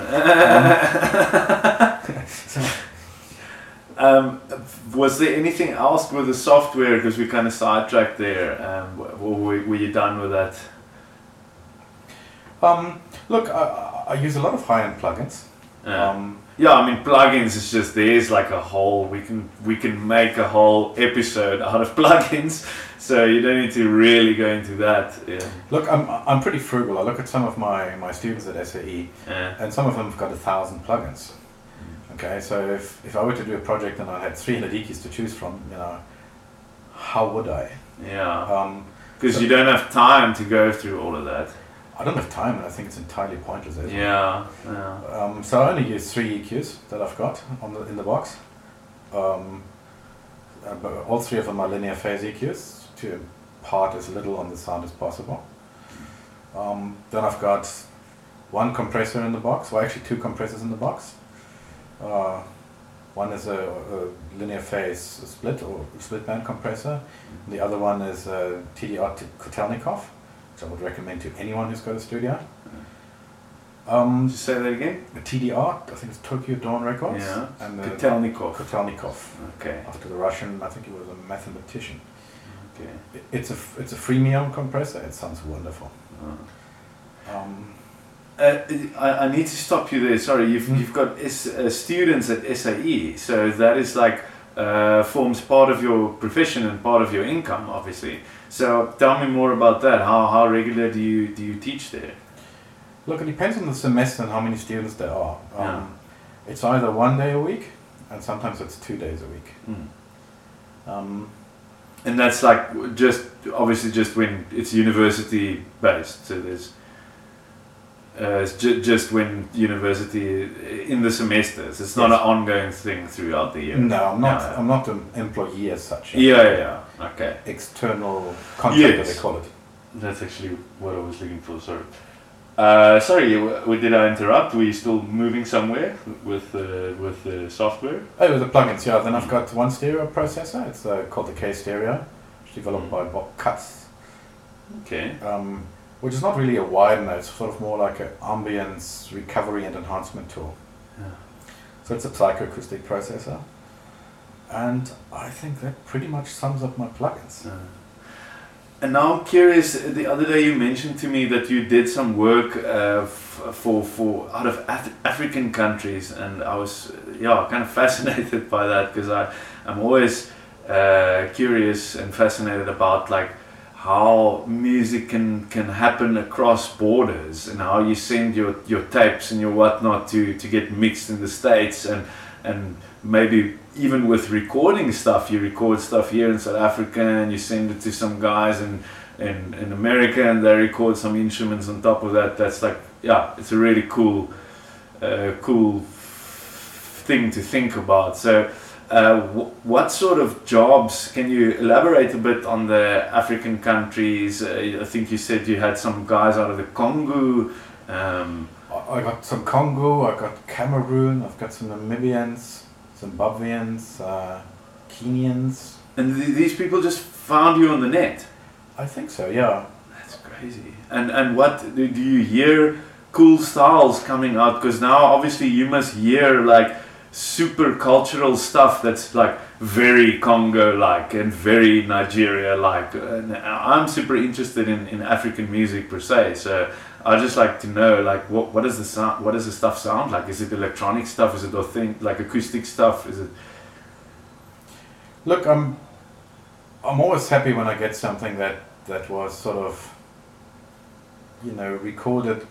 um, so, Um, was there anything else with the software, because we kind of sidetracked there, um, or were, were you done with that? um, look, I, I use a lot of high-end plugins. Yeah. Um, Yeah, I mean, plugins is just, there's like a whole, we can we can make a whole episode out of plugins, so you don't need to really go into that. Yeah. look, I'm I'm pretty frugal. I look at some of my, my students at S A E, Yeah. and some of them have got a thousand plugins. Okay, so if, if I were to do a project and I had three hundred E Qs to choose from, you know, how would I? Yeah. Um, Because so- you don't have time to go through all of that. I don't have time, and I think it's entirely pointless. As well. Yeah. Yeah. Um, so I only use three E Qs that I've got on the in the box. Um, uh, but all three of them are linear phase E Qs to impart as little on the sound as possible. Um, then I've got one compressor in the box, well actually two compressors in the box. Uh, one is a, a linear phase split or split band compressor. And the other one is a T D R Kotelnikov, which I would recommend to anyone who's got a studio. Um, Just say that again. the T D R, I think it's Tokyo Dawn Records. Yeah. And the Kotelnikov. Kotelnikov. Okay. After the Russian, I think he was a mathematician. Okay. It- It's a f- it's a freemium compressor. It sounds wonderful. Uh. Um, Uh, I, I need to stop you there. Sorry, you've Mm. you've got S, uh, students at S A E, so that is like uh, forms part of your profession and part of your income, obviously. So tell me more about that. How how regular do you do you teach there? look, it depends on the semester and how many students there are. Um, Yeah. It's either one day a week, and sometimes it's two days a week. Mm. Um, And that's like just obviously just when it's university based. So there's uh, it's ju- just when university in the semesters. It's not Yes. an ongoing thing throughout the year. no, I'm not. No. I'm not an employee as such. Yeah, yeah, yeah. Okay. External contractor, Yes. they call it. That's actually what I was looking for. Sorry. Uh, sorry, w- w- did I interrupt? Were you still moving somewhere with uh, with the software? Oh, with the plugins, yeah. Then I've got one stereo processor. It's uh, called the K Stereo. It's developed Mm. by Bob Cutts, Okay. um, which is not really a widener. It's sort of more like an ambience recovery and enhancement tool. Yeah. So it's a psychoacoustic processor. And I think that pretty much sums up my plugins. Uh, and now I'm curious. The other day you mentioned to me that you did some work uh, f- for for out of Af- African countries, and I was uh, yeah kind of fascinated by that, because I I'm always uh, curious and fascinated about like how music can can happen across borders and how you send your your tapes and your whatnot to to get mixed in the States, and and maybe even with recording stuff, you record stuff here in South Africa and you send it to some guys in in, in America and they record some instruments on top of that. That's like, yeah, it's a really cool uh, cool thing to think about. So uh, w- what sort of jobs, can you elaborate a bit on the African countries? uh, I think you said you had some guys out of the Congo. um, I I got some Congo, I got Cameroon, I've got some Namibians, Zimbabweans, uh, Kenyans. and th- these people just found you on the net. I think so, yeah. That's crazy. And and what do do you hear cool styles coming out? Because now obviously you must hear like super cultural stuff that's like very Congo like and very Nigeria like. And I'm super interested in, in African music per se. So I just like to know like what what does the sound what does the stuff sound like? Is it electronic stuff? Is it authentic, like acoustic stuff? Is it? Look, I'm I'm always happy when I get something that, that was sort of, you know, recorded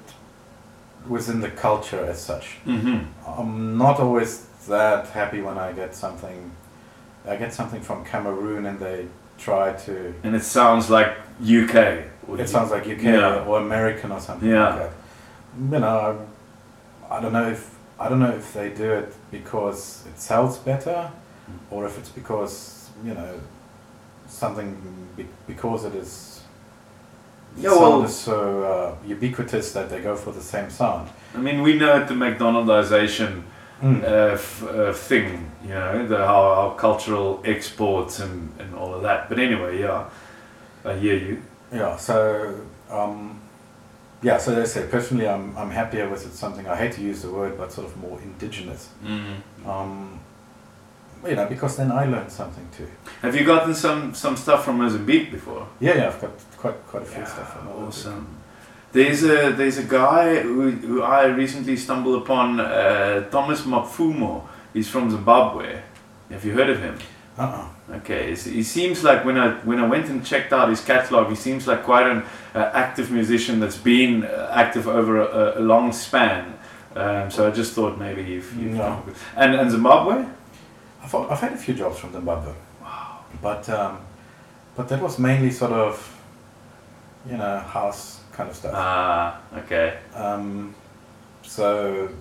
within the culture as such. Mm-hmm. I'm not always that happy when I get something. I get something from Cameroon and they try to. And it sounds like U K. Or It sounds like U K Yeah. or American or something Yeah. like that. You know, I, I don't know if I don't know if they do it because it sells better, or if it's because, you know, something be, because it is. The Yeah, sound well- is so uh, ubiquitous that they go for the same sound. I mean, we know the McDonaldization Mm. uh, f- uh, thing, you know, the how our cultural exports and, and all of that. But anyway, yeah, I hear you. Yeah, so um, yeah, so they say personally, I'm I'm happier with it. Something I hate to use the word, but sort of more indigenous. Mm. Um, you know, because then I learn something too. Have you gotten some, some stuff from Mozambique before? Yeah, yeah, I've got quite quite a few Yeah, stuff. From Mozambique. awesome. There's a there's a guy who, who I recently stumbled upon, uh, Thomas Mapfumo. He's from Zimbabwe. Have you heard of him? Uh-uh. Okay, so he seems like when I when I went and checked out his catalog, he seems like quite an uh, active musician that's been uh, active over a, a long span. Um, so I just thought maybe you've, you've No. and and Zimbabwe. I've I've had a few jobs from Zimbabwe. Wow. But um, but that was mainly sort of, you know, house kind of stuff. Ah, okay. Um, so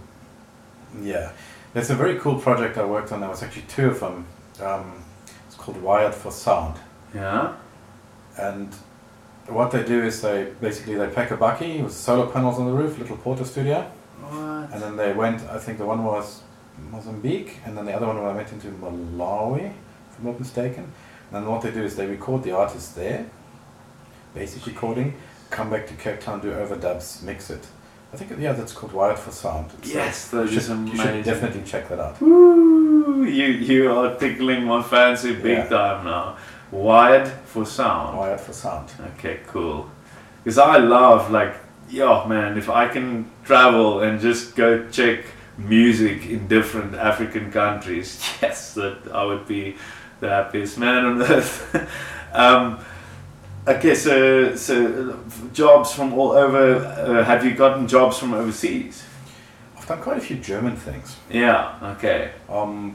yeah, there's a very cool project I worked on. There was actually two of them. Um, it's called Wired for Sound. Yeah. And what they do is they basically they pack a bakkie with solar panels on the roof, little Porter studio, What? and then they went. I think the one was Mozambique, and then the other one I went into Malawi, if I'm not mistaken. And then what they do is they record the artist there, basic recording, come back to Cape Town, do overdubs, mix it. I think yeah, that's called Wired for Sound. It's Yes, like- that you is should, you amazing. should definitely check that out. Woo! You you are tickling my fancy big Yeah. time now. Wired for sound. Wired for Sound. Okay, cool. Because I love like, yo man, if I can travel and just go check music in different African countries, yes, that I would be the happiest man on earth. um, okay, so so jobs from all over. Uh, have you gotten jobs from overseas? I've done quite a few German things. Yeah. Okay. Um,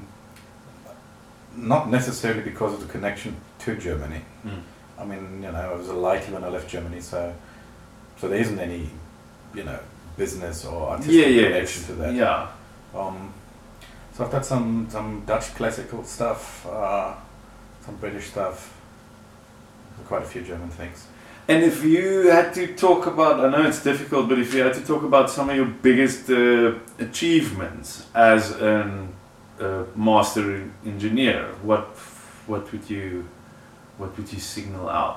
not necessarily because of the connection to Germany. Mm. I mean, you know, I was a lighty when I left Germany, so so there isn't any, you know, business or artistic Yeah, yeah, connection it's- to that. yeah. Um, so I've got some some Dutch classical stuff, uh, some British stuff, quite a few German things. And if you had to talk about, I know it's difficult, but if you had to talk about some of your biggest uh, achievements as an uh, master engineer, what what would you what would you signal out?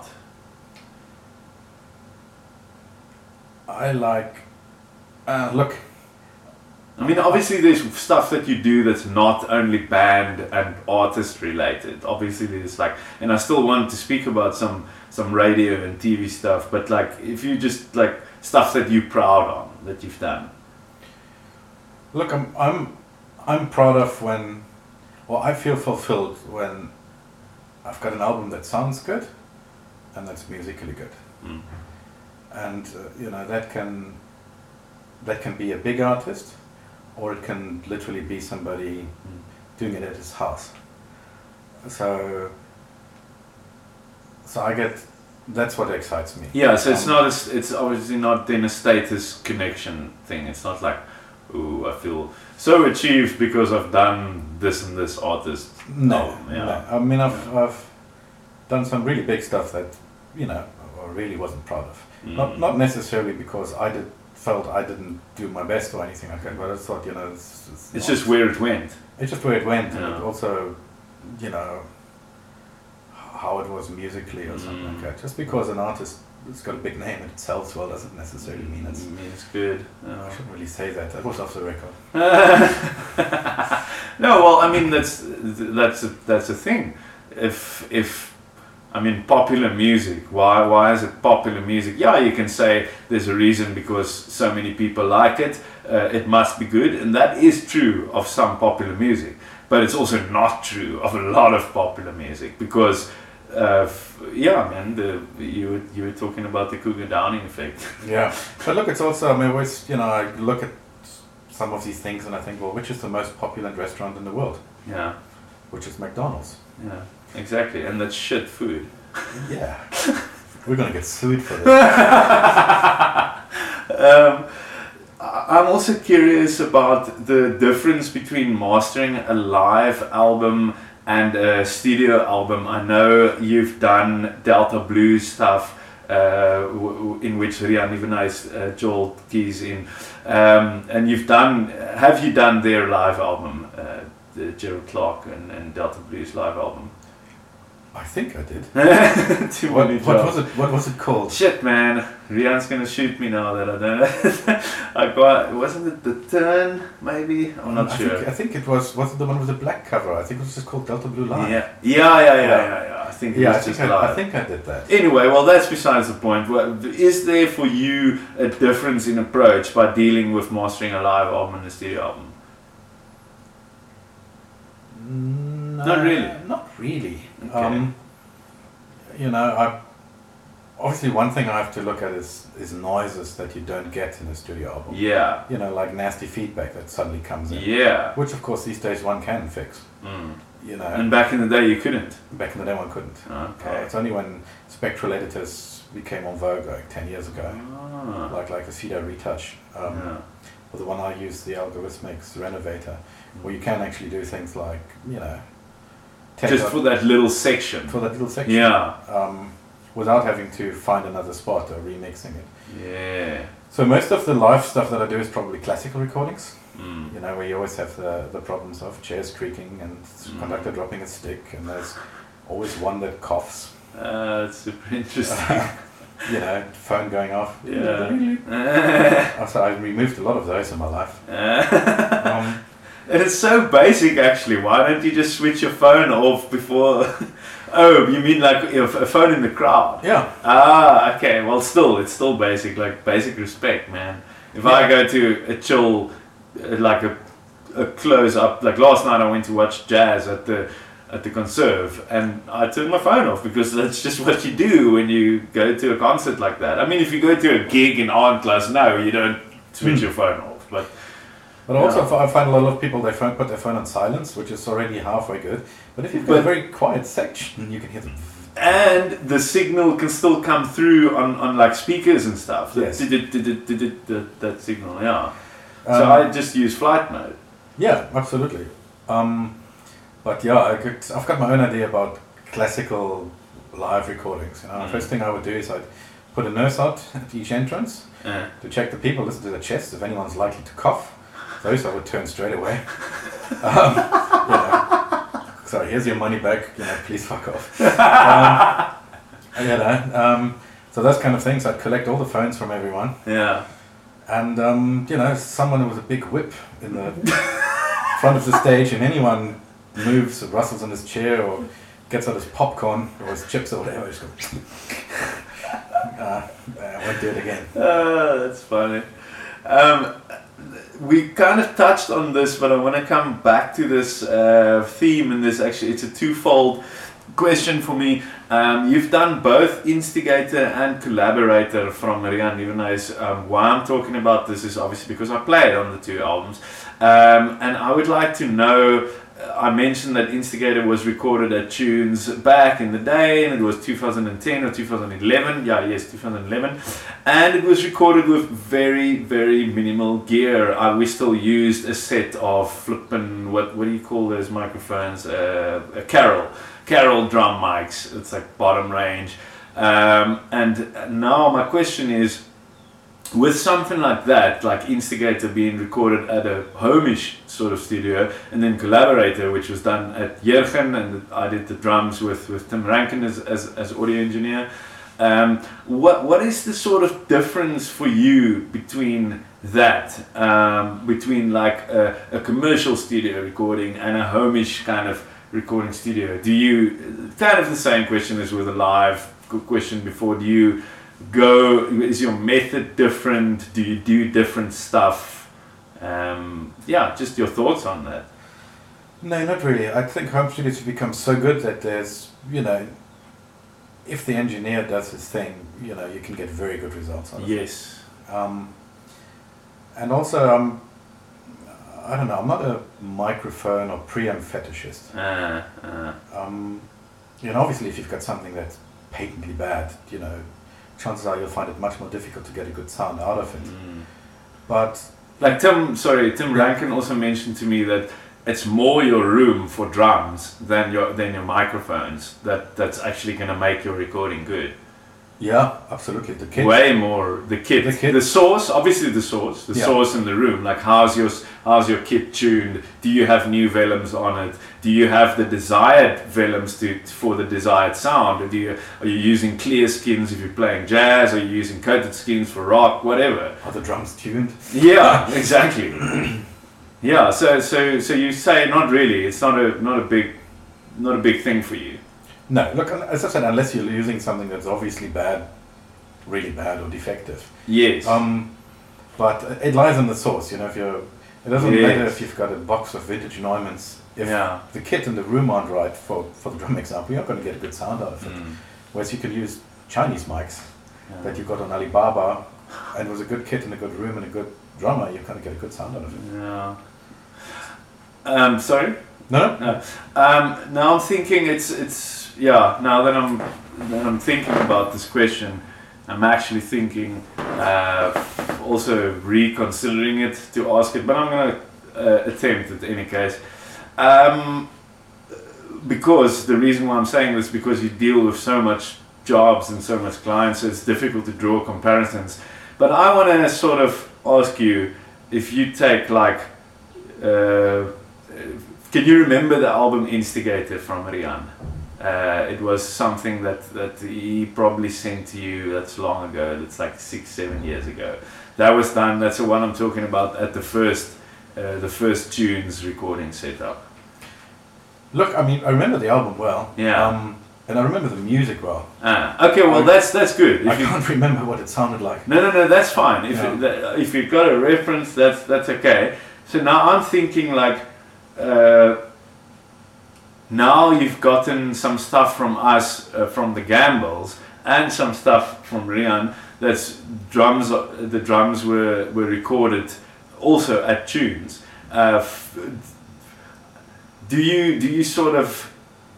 I like, uh, look, I mean, obviously there's stuff that you do that's not only band and artist related. Obviously there's like, and I still want to speak about some some radio and T V stuff, but like if you just like stuff that you're proud on that you've done. look, I'm I'm I'm proud of when, well, I feel fulfilled when I've got an album that sounds good, and that's musically good, Mm. and uh, you know that can that can be a big artist, or it can literally be somebody Mm. doing it at his house. So, so I get that's what excites me. Yeah, so it's Um, not a, s- it's obviously not then a status connection thing. It's not like, ooh, I feel so achieved because I've done this and this artist. No, album, yeah. no. I mean, I've I've done some really big stuff that you know I really wasn't proud of. Mm. Not not necessarily because I did felt I didn't do my best or anything like that, but I just thought you know it's, it's, It's not- just where it went. it's just where it went, and Yeah. it also you know how it was musically or something Mm. like that. Just because an artist has got a big name and it sells well doesn't necessarily mean it's. It means good. I Yeah. shouldn't really say that. That was off the record. No, well, I mean that's that's a, that's a thing. If if I mean popular music, why why is it popular music? Yeah, you can say there's a reason because so many people like it. Uh, it must be good, and that is true of some popular music. But it's also not true of a lot of popular music because. Uh, f- yeah, man. The you were, you were talking about the Cougar Downing effect. Yeah, but look, it's also, I mean, always, you know, I look at some of these things and I think, well, which is the most popular restaurant in the world? Yeah, Which is McDonald's. yeah, exactly, and that's shit food. Yeah. We're going to get sued for this. um, I- I'm also curious about the difference between mastering a live album and a studio album. I know you've done Delta Blues stuff, uh, w- w- in which Rian Ivanais, uh, Joel keys in, um, and you've done. Have you done their live album, uh, the Gerald Clark and, and Delta Blues live album? I think I did. Too What, many what jobs. was it? What was it called? Shit, man. Rian's gonna shoot me now that I don't. I got. Wasn't it the turn? Maybe I'm not I sure. Think, I think it was. Was it the one with the black cover? I think it was just called Delta Blue Line. Yeah, yeah, yeah, yeah, yeah, yeah. I think it Yeah, I was think just I, live. I think I did that. Anyway, well, that's besides the point. What- Is there for you a difference in approach by dealing with mastering a live album and a studio album? No, Not really? Not really. Okay. Um, you know, I obviously one thing I have to look at is is noises that you don't get in a studio album. Yeah, You know, like nasty feedback that suddenly comes in. yeah. Which of course these days one can fix. Mm. You know, And back in the day, you couldn't. back in the day one couldn't. Uh, Okay. it's only when spectral editors became on vogue like ten years ago, Ah, like like the Cedo Retouch, um, yeah. or the one I use, the Algorithmics Renovator, where you can actually do things like you know, take Just out- for that little section. for that little section. Yeah, Um, without having to find another spot or remixing it. yeah. So most of the live stuff that I do is probably classical recordings, Mm. you know, where you always have the, the problems of chairs creaking and Mm. conductor dropping a stick, and there's always one that coughs, Uh, that's super interesting. you know, phone going off. Yeah. Oh, so I've removed a lot of those in my life. Um, And it's so basic, actually. Why don't you just switch your phone off before? Oh, you mean like if a phone in the crowd? yeah, Ah, okay. Well, still, it's still basic. Like basic respect, man. If I Yeah. go to a chill, uh, like a, a close up, like last night, I went to watch jazz at the at the Conserve, and I turned my phone off because that's just what you do when you go to a concert like that. I mean, if you go to a gig in Arnclus, no, you don't switch Mm. your phone off, but. but also Yeah. I find a lot of people, they phone, put their phone on silence, which is already halfway good. But if you've got But- a very quiet section, you can hear them. And the signal can still come through on, on like speakers and stuff. That, Yes. that, that signal, yeah. So Um, I just use flight mode. Yeah, absolutely. Um, but yeah, I could, I've got my own idea about classical live recordings. You know, Mm. the first thing I would do is I'd put a nurse out at each entrance Uh, to check the people, listen to their chest, if anyone's likely to cough. Those I would turn straight away. Um, you know, sorry, here's your money back. You know, please fuck off. Um, you know, um, so those kind of things. I'd collect all the phones from everyone. yeah. And, um, you know, someone with a big whip in the front of the stage, and anyone moves or rustles in his chair or gets out his popcorn or his chips or whatever, just go, uh, I won't do it again. Uh, that's funny. Um, we kind of touched on this, but I want to come back to this uh, theme, and this actually, it's a twofold question for me. Um, you've done both instigator and collaborator from Rian Nieuwenhuis. Um, why I'm talking about this is obviously because I played on the two albums. Um, and I would like to know, I mentioned that Instigator was recorded at Tunes back in the day, and it was two thousand ten or two thousand eleven. Yeah, yes, two thousand eleven. And it was recorded with very, very minimal gear. Uh, we still used a set of flippin', what, what do you call those microphones? Uh, a Carol. Carol drum mics. It's like bottom range. Um, and now my question is, with something like that, like Instigator being recorded at a home-ish sort of studio, and then Collaborator, which was done at Jurgen, and I did the drums with, with Tim Rankin as, as, as audio engineer. Um, what what is the sort of difference for you between that, um, between like a, a commercial studio recording and a home-ish kind of recording studio? Do you, kind of the same question as with a live question before, do you go, is your method different? Do you do different stuff? Um, yeah, just your thoughts on that. No, not really. I think home studios have become so good that there's, you know, if the engineer does his thing, you know, you can get very good results out of it. Yes. Um, and also, um, I don't know, I'm not a microphone or preamp fetishist. Uh, uh. Um, you know, obviously if you've got something that's patently bad, you know, chances are you'll find it much more difficult to get a good sound out of it. Mm. But like Tim, sorry, Tim yeah. Rankin also mentioned to me that it's more your room for drums than your than your microphones that that's actually going to make your recording good. Yeah, absolutely. The kit. Way more the kit. The kit. The source, obviously the source, the Yeah. source in the room. Like how's your how's your kit tuned? Do you have new vellums on it? Do you have the desired vellums to for the desired sound? Or do you are you using clear skins if you're playing jazz? Are you using coated skins for rock? Whatever. Are the drums tuned? Yeah, exactly. Yeah. So so so you say not really. It's not a not a big not a big thing for you. No, look, as I said, unless you're using something that's obviously bad, really bad or defective. Yes. Um, but it lies in the source, you know, if you're, it doesn't Yes. matter if you've got a box of vintage Neumanns, if Yeah. the kit and the room aren't right, for, for the drum example, you're not going to get a good sound out of it. Mm. Whereas you can use Chinese mics Yeah. that you got on Alibaba, and with a good kit and a good room and a good drummer, you're going to get a good sound out of it. Yeah. Um, sorry. No, no? No. Um, now I'm thinking it's it's yeah. Now that I'm that I'm thinking about this question, I'm actually thinking uh, also reconsidering it to ask it, but I'm gonna uh, attempt it in any case. Um, because the reason why I'm saying this is because you deal with so much jobs and so much clients, so it's difficult to draw comparisons. But I want to sort of ask you if you take like. Uh, Can you remember the album Instigator from Rian? Uh, it was something that, that he probably sent to you that's long ago, that's like six, seven years ago. That was done, that's the one I'm talking about at the first uh, the first Tunes recording setup. Look, I mean, I remember the album well. Yeah. Um, and I remember the music well. Ah, okay, well I, that's that's good. If I you, can't remember what it sounded like. No, no, no, that's fine. If Yeah. it, that, if you've got a reference, that's that's okay. So now I'm thinking like, uh, now you've gotten some stuff from us, uh, from the Gambles, and some stuff from Rian. That's drums. The drums were were recorded also at Tunes. Uh, f- do you do you sort of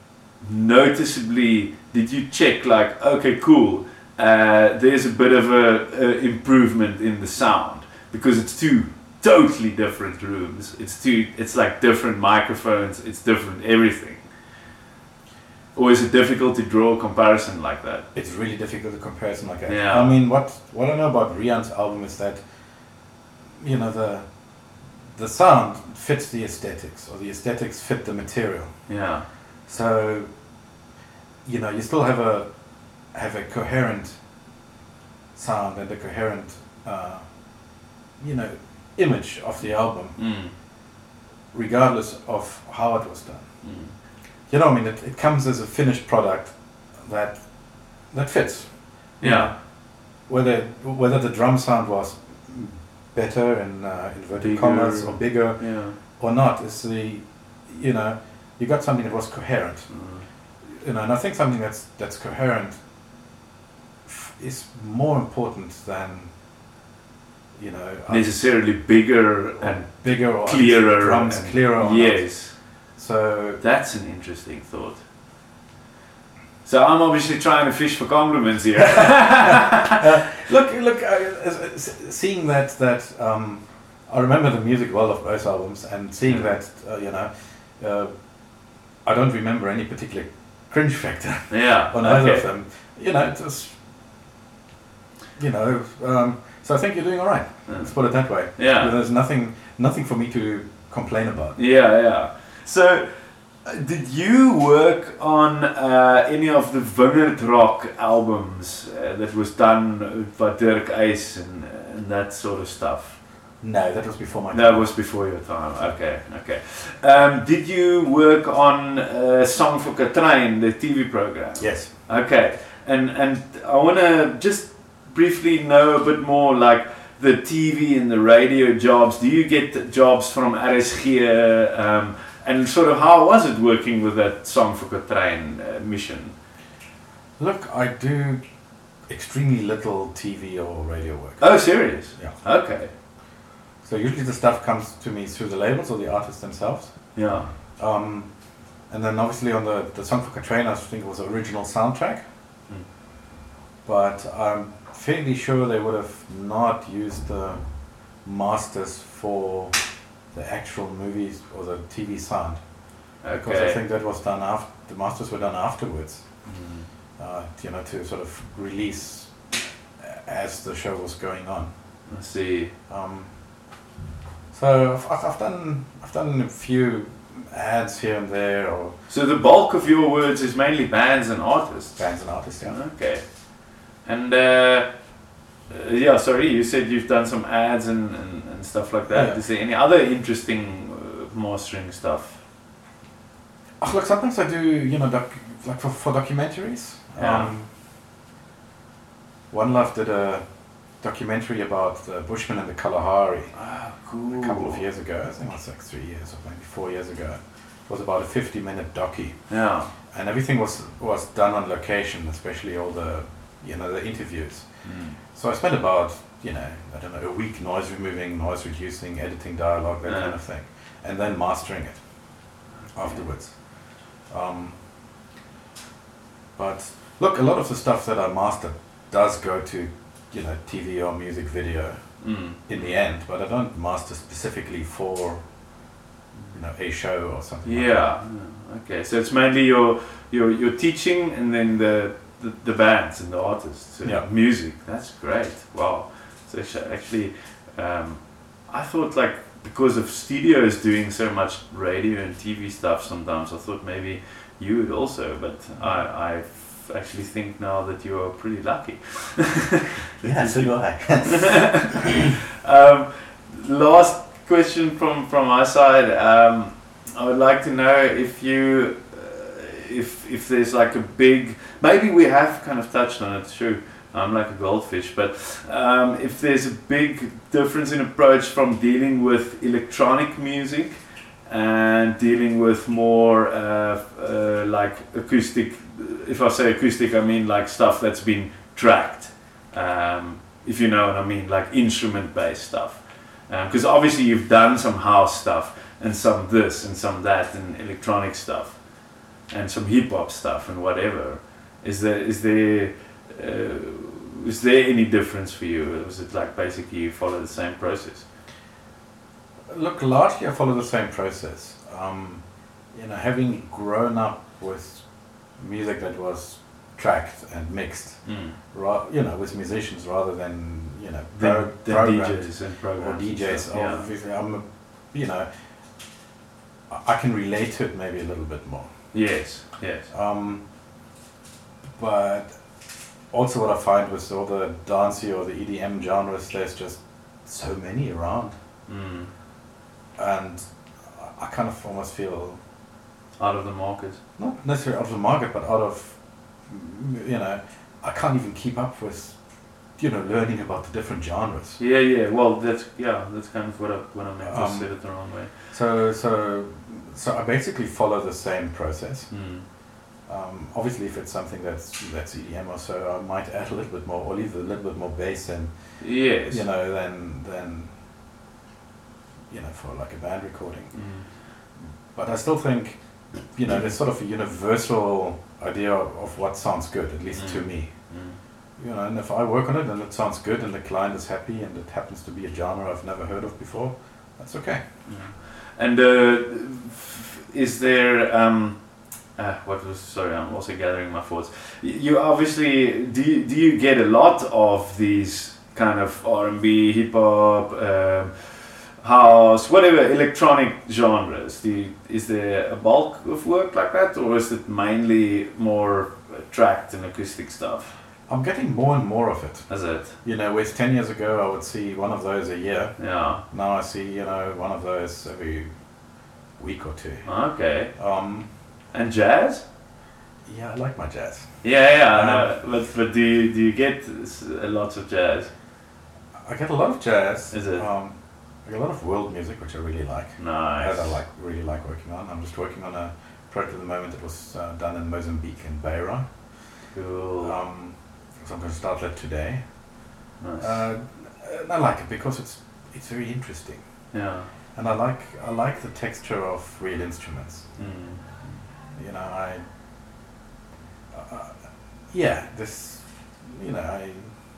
noticeably, did you check like, okay, cool, uh, there's a bit of a, a improvement in the sound because it's two totally different rooms, it's two it's like different microphones, it's different everything? Or is it difficult to draw a comparison like that? It's really difficult to comparison like that. Yeah. I mean, what what I know about Rian's album is that, you know, the the sound fits the aesthetics, or the aesthetics fit the material. Yeah. So, you know, you still have a have a coherent sound and a coherent, uh, you know, image of the album, Mm. regardless of how it was done. Mm. You know, I mean, it, it comes as a finished product that that fits. Yeah. Whether whether the drum sound was better in uh, inverted Bigger. commas or bigger Yeah. or not is the, you know, you got something that was coherent. Mm. you know, and I think something that's that's coherent f- is more important than, you know, necessarily bigger or and bigger or clearer drums and- clearer. Or yes. not. So That's an interesting thought. So I'm obviously trying to fish for compliments here. uh, look, look, uh, uh, seeing that that um, I remember the music well of both albums, and seeing Yeah. that uh, you know, uh, I don't remember any particular cringe factor Yeah. on either okay. of them. You know, it was, you know, um, so I think you're doing all right. Let's put it that way. Yeah. There's nothing, nothing for me to complain about. Yeah, yeah. So, uh, did you work on uh, any of the Wingerd Rock albums uh, that was done by Dirk Eis and, and that sort of stuff? No, that was before my time. That was before your time. Okay, okay. Um, did you work on uh, Song for Katrijn, the T V program? Yes. Okay, and and I want to just briefly know a bit more, like the T V and the radio jobs. Do you get jobs from R S G, um, and sort of how was it working with that Song for Katrijn uh, mission? Look, I do extremely little T V or radio work. Oh, serious? Yeah. Okay. So usually the stuff comes to me through the labels or the artists themselves. Yeah. Um, and then obviously on the, the Song for Katrijn, I think it was the original soundtrack. Mm. But I'm fairly sure they would have not used the masters for the actual movies or the T V sound. Because I Okay. think that was done after, the masters were done afterwards. Mm. Uh, you know, to sort of release as the show was going on. I see. Um, so I've, I've done I've done a few ads here and there, or So the bulk of your words is mainly bands and artists. bands and artists. Yeah. Okay. And uh, uh, yeah, sorry, you said you've done some ads and, and, and stuff like that. Yeah. Is there any other interesting uh, mastering stuff? Oh, look, sometimes I do, you know, doc, like for, for documentaries. Yeah. Um, One Love did a documentary about the Bushmen in the Kalahari Ah, cool. a couple of years ago. I think it was like three years or maybe four years ago. It was about a fifty minute docu. Yeah. And everything was, was done on location, especially all the, you know, the interviews. Mm. So I spent about, you know, I don't know, a week noise removing, noise reducing, editing dialogue, that Yeah. kind of thing. And then mastering it afterwards. Um, but look, a lot of the stuff that I master does go to, you know, T V or music video Mm. in the end, but I don't master specifically for, you know, a show or something. like Yeah. Yeah. Okay. So it's mainly your your your teaching and then the the, the bands and the artists. And Yeah. Music. That's great. Wow. So actu- actually, um, I thought like because of studios doing so much radio and T V stuff, sometimes I thought maybe you would also, but I I f- actually think now that you are pretty lucky. Yeah, so do I. um, last question from from my side. Um, I would like to know if you, uh, if if there's like a big, maybe we have kind of touched on it. True, I'm like a goldfish, but um, if there's a big difference in approach from dealing with electronic music and dealing with more uh, uh, like acoustic. If I say acoustic, I mean like stuff that's been tracked. Um, if you know what I mean, like instrument-based stuff. Because um, obviously you've done some house stuff and some this and some that and electronic stuff and some hip hop stuff and whatever. Is there is there uh, is there any difference for you? Or was it like basically you follow the same process? Look, largely I follow the same process. Um, you know, having grown up with music that was tracked and mixed, Mm. ra- you know, with musicians rather than, you know, Then, pro- then programmed D Js and or programs. D and Js. stuff, Or yeah. obviously I'm, a, you know, I I can relate to it maybe a little bit more. Yes, yes. Um, but also what I find with all the dancey or the E D M genres, there's just so many around, Mm. and I I kind of almost feel Out of the market. not necessarily out of the market, but out of, mm, you know, I can't even keep up with, you know, learning about the different genres. Yeah, yeah. Well, that's yeah. That's kind of what I what I meant to Um, say it the wrong way. So, so, so I basically follow the same process. Mm. Um, obviously, if it's something that's that's E D M or so, I might add a little bit more, or leave a little bit more bass in. Yes. You know, than than you know for like a band recording. Mm. But I still think, you know, there's sort of a universal idea of, of what sounds good, at least Mm. to me. Mm. You know, and if I work on it and it sounds good and the client is happy and it happens to be a genre I've never heard of before, that's okay. Yeah. And uh, is there um, uh, what was sorry? I'm also gathering my thoughts. Y- You obviously do. You, do you get a lot of these kind of R and B, hip hop, um, house, whatever electronic genres? Do you, is there a bulk of work like that, or is it mainly more tracked and acoustic stuff? I'm getting more and more of it. Is it? You know, whereas ten years ago I would see one of those a year. Yeah. Now I see, you know, one of those every week or two. Okay. Um, And jazz? yeah, I like my jazz. Yeah, yeah. Um, no, but but do you, do you get s- a lot of jazz? I get a lot of jazz. Is it? Um, I get a lot of world music, which I really like. Nice. That I like, really like working on. I'm just working on a project at the moment that was uh, done in Mozambique in Beira. Cool. Um, so I'm going to start that today. Nice. Uh, and I like it because it's it's very interesting, yeah. and I like I like the texture of real instruments. Mm. You know, I uh, yeah, this you know I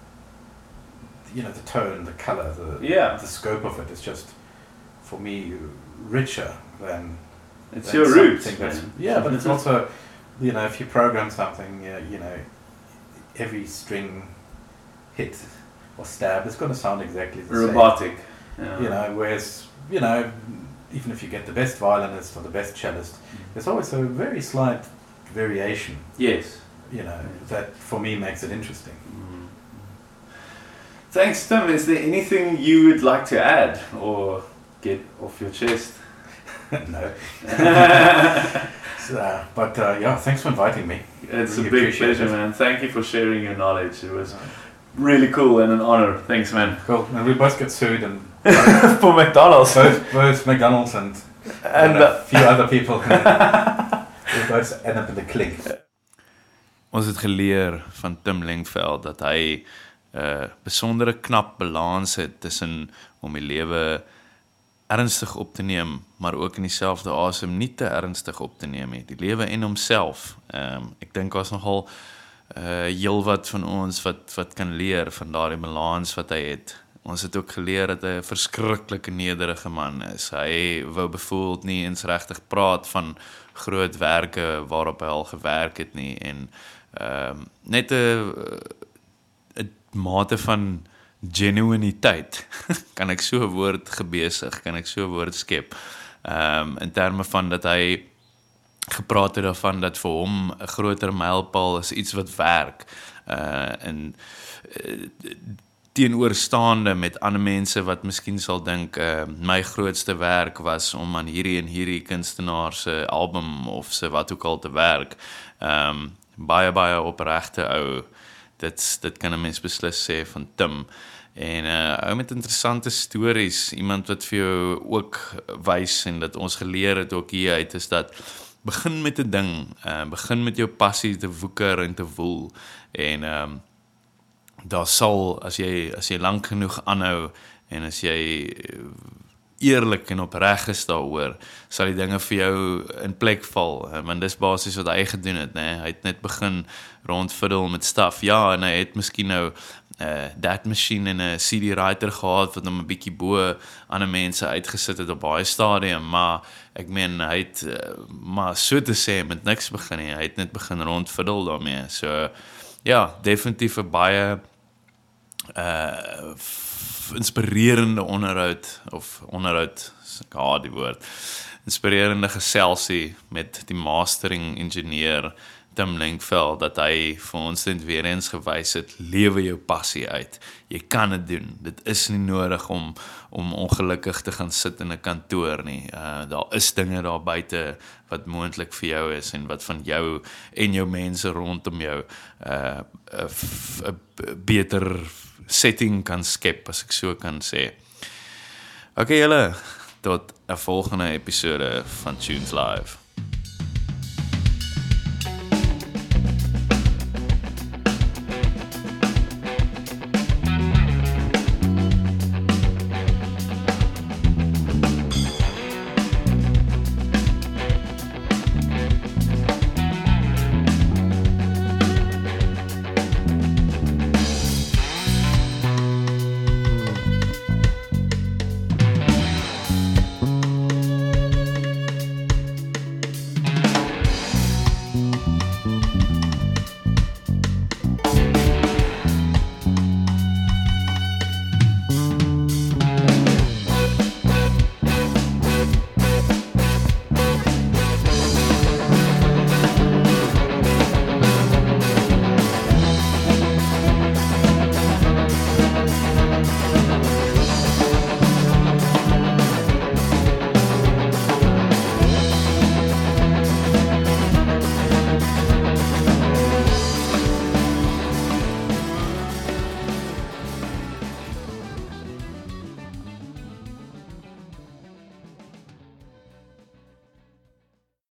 you know the tone, the color, the Yeah. the scope of it is just for me richer than It's than your roots. something that's- man. yeah, but it's also you know if you program something, uh, you know every string hit or stab is going to sound exactly the robotic. Yeah. same. You know, whereas you know even if you get the best violinist or the best cellist, there's always a very slight variation. Yes. You know that for me makes it interesting. Mm. Thanks, Tim. Is there anything you would like to add or get off your chest? No. So, but uh, yeah, thanks for inviting me. It's Really a big appreciate pleasure, it. man. Thank you for sharing your knowledge. It was really cool and an honor. Thanks, man. Cool. And we both get sued, and For McDonald's. both, both McDonald's and, And, and a uh, few other people. We both end up in the clink. Ons het geleer van Tim Lengveld dat hy 'n uh, besondere knap balans het tussen om die lewe ernstig op te neem, maar ook in dieselfde asem nie te ernstig op te neem nie. Die lewe en homself. Ehm um, ek dink daar's nogal uh heelwat van ons wat wat kan leer van daardie balans wat hy het. Ons het ook geleer dat hy 'n verskriklike nederige man is. Hy wou bevoeld nie eens regtig praat van groot werke waarop hy al gewerk het nie en ehm um, net 'n 'n mate van genuiniteit, kan ek so 'n woord gebesig, kan ek so 'n woord skep, um, in terme van dat hy gepraat het daarvan dat vir hom 'n groter mylpaal is iets wat werk, uh, en uh, teenoorstaande met ander mense wat miskien sal dink, uh, my grootste werk was om aan hierdie en hierdie kunstenaar se album of se wat ook al te werk, um, baie baie opregte ou. Dit, dit kan 'n mens beslis sê van Tim. En uh, ou met interessante stories, iemand wat vir jou ook wys en dat ons geleer het ook hier uit, is dat begin met 'n ding, uh, begin met jou passie te woeker en te woel. En um, daar sal, as jy, as jy lank genoeg aanhou en as jy eerlik en opreg is daaroor, sal die dinge vir jou in plek val, want dis basies wat hy gedoen het, nee? Hy het net begin rondfiddle met stuff, ja, en hy het miskien nou uh, dat machine en 'n C D writer gehad, wat hom 'n bietjie bo ander mense uitgesit het op baie stadium, maar ek meen, hy het, uh, maar so te sê, met niks begin nie, hy het net begin rondfiddle daarmee, so, ja, definitief 'n baie uh, inspirerende onderhoud, of onderhoud, ek haat die woord, inspirerende geselsie met die mastering ingenieur Tim Lengveld, dat hy vir ons net weer eens gewys het, lewe jou passie uit, jy kan dit doen, dit is nie nodig om, om ongelukkig te gaan sit in 'n kantoor nie, uh, daar is dinge daar buite wat moontlik vir jou is, en wat van jou en jou mense rondom jou uh, 'n beter setting kan skep, as ek so kan sê. Ok julle, tot 'n volgende episode van Tunes Live.